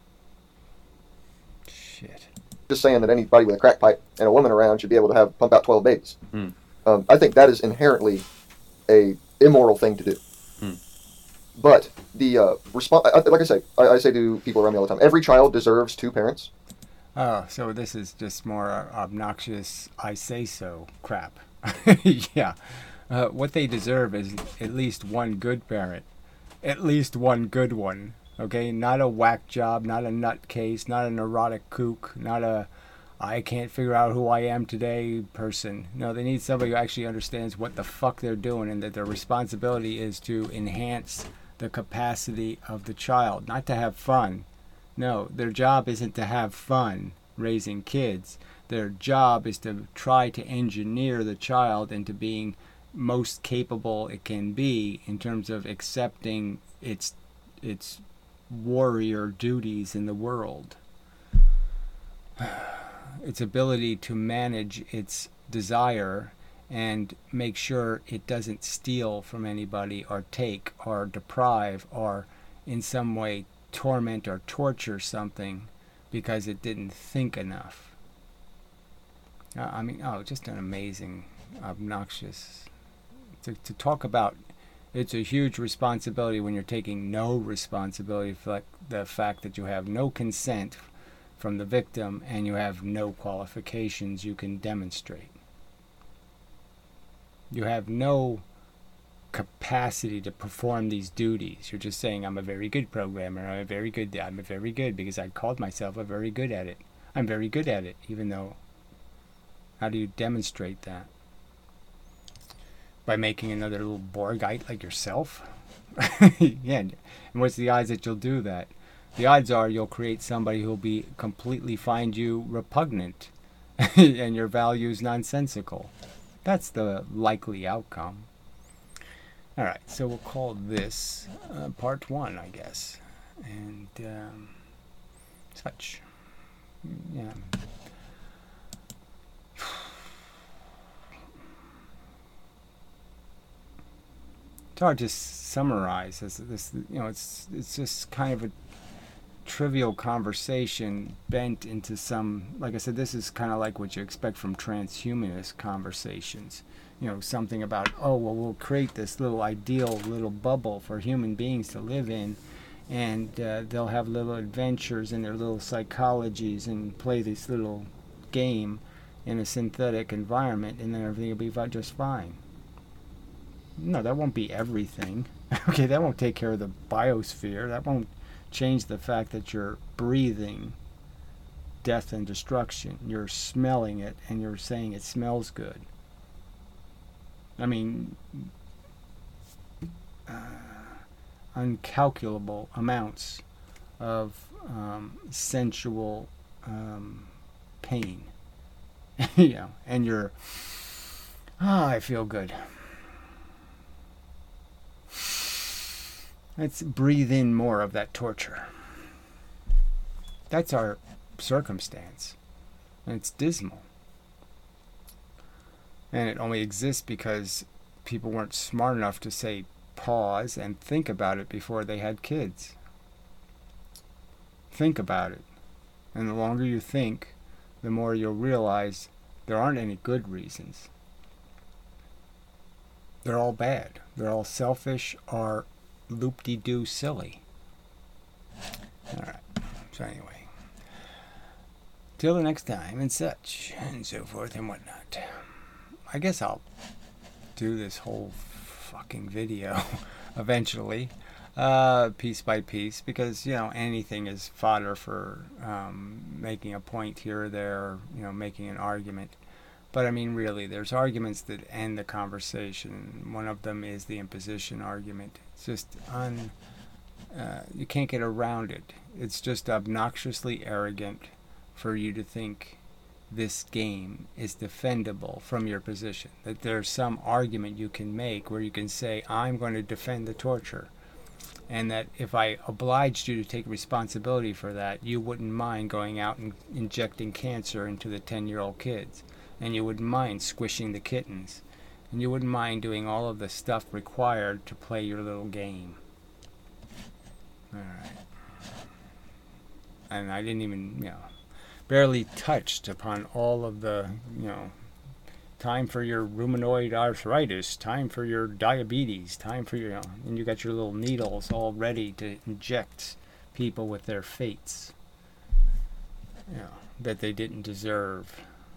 Shit. Just saying that anybody with a crack pipe and a woman around should be able to have pump out twelve babies. Mm. Um, I think that is inherently a immoral thing to do. Mm. But the uh, response, like I say, I, I say to people around me all the time, every child deserves two parents. Oh, so this is just more obnoxious I say so crap. Yeah. Uh, what they deserve is at least one good parent. At least one good one. Okay, not a whack job, not a nutcase, not a neurotic kook, not a I can't figure out who I am today person. No, they need somebody who actually understands what the fuck they're doing and that their responsibility is to enhance the capacity of the child, not to have fun. No, their job isn't to have fun raising kids. Their job is to try to engineer the child into being most capable it can be in terms of accepting its its warrior duties in the world. Its ability to manage its desire and make sure it doesn't steal from anybody or take or deprive or in some way torment or torture something because it didn't think enough. Uh, I mean, oh, just an amazing, obnoxious... To, to talk about, it's a huge responsibility when you're taking no responsibility for like the fact that you have no consent from the victim and you have no qualifications you can demonstrate. You have no capacity to perform these duties. You're just saying, I'm a very good programmer, I'm a very good, I'm a very good because I called myself a very good at it. I'm very good at it, even though, how do you demonstrate that? By making another little Borgite like yourself? Yeah, and what's the odds that you'll do that? The odds are you'll create somebody who'll be completely find you repugnant and your values nonsensical. That's the likely outcome. Alright, so we'll call this uh, part one, I guess. And um, such. Yeah. It's hard to summarize this, this. You know, it's it's just kind of a trivial conversation bent into some. Like I said, this is kind of like what you expect from transhumanist conversations. You know, something about, oh well, we'll create this little ideal little bubble for human beings to live in, and uh, they'll have little adventures in their little psychologies and play this little game in a synthetic environment, and then everything will be just fine. No, that won't be everything. Okay, that won't take care of the biosphere. That won't change the fact that you're breathing death and destruction. You're smelling it, and you're saying it smells good. I mean, uh, uncalculable amounts of um, sensual um, pain. You know, and you're, ah, oh, I feel good. Let's breathe in more of that torture. That's our circumstance. And it's dismal. And it only exists because people weren't smart enough to say pause and think about it before they had kids. Think about it. And the longer you think, the more you'll realize there aren't any good reasons. They're all bad. They're all selfish or loop-de-doo silly. Alright, so anyway. Till the next time and such, and so forth and whatnot. I guess I'll do this whole fucking video eventually, uh, piece by piece, because, you know, anything is fodder for um, making a point here or there, you know, making an argument. But I mean, really, there's arguments that end the conversation. One of them is the imposition argument. It's just un... Uh, you can't get around it. It's just obnoxiously arrogant for you to think this game is defendable from your position. That there's some argument you can make where you can say, I'm going to defend the torture. And that if I obliged you to take responsibility for that, you wouldn't mind going out and injecting cancer into the ten-year-old kids. And you wouldn't mind squishing the kittens. And you wouldn't mind doing all of the stuff required to play your little game. Alright. And I didn't even, you know, barely touched upon all of the, you know, time for your rheumatoid arthritis, time for your diabetes, time for your, you know, and you got your little needles all ready to inject people with their fates, you know, that they didn't deserve.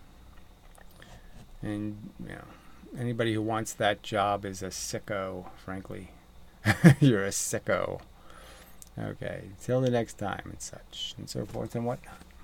And, you know, anybody who wants that job is a sicko, frankly. You're a sicko. Okay, till the next time and such and so forth and whatnot.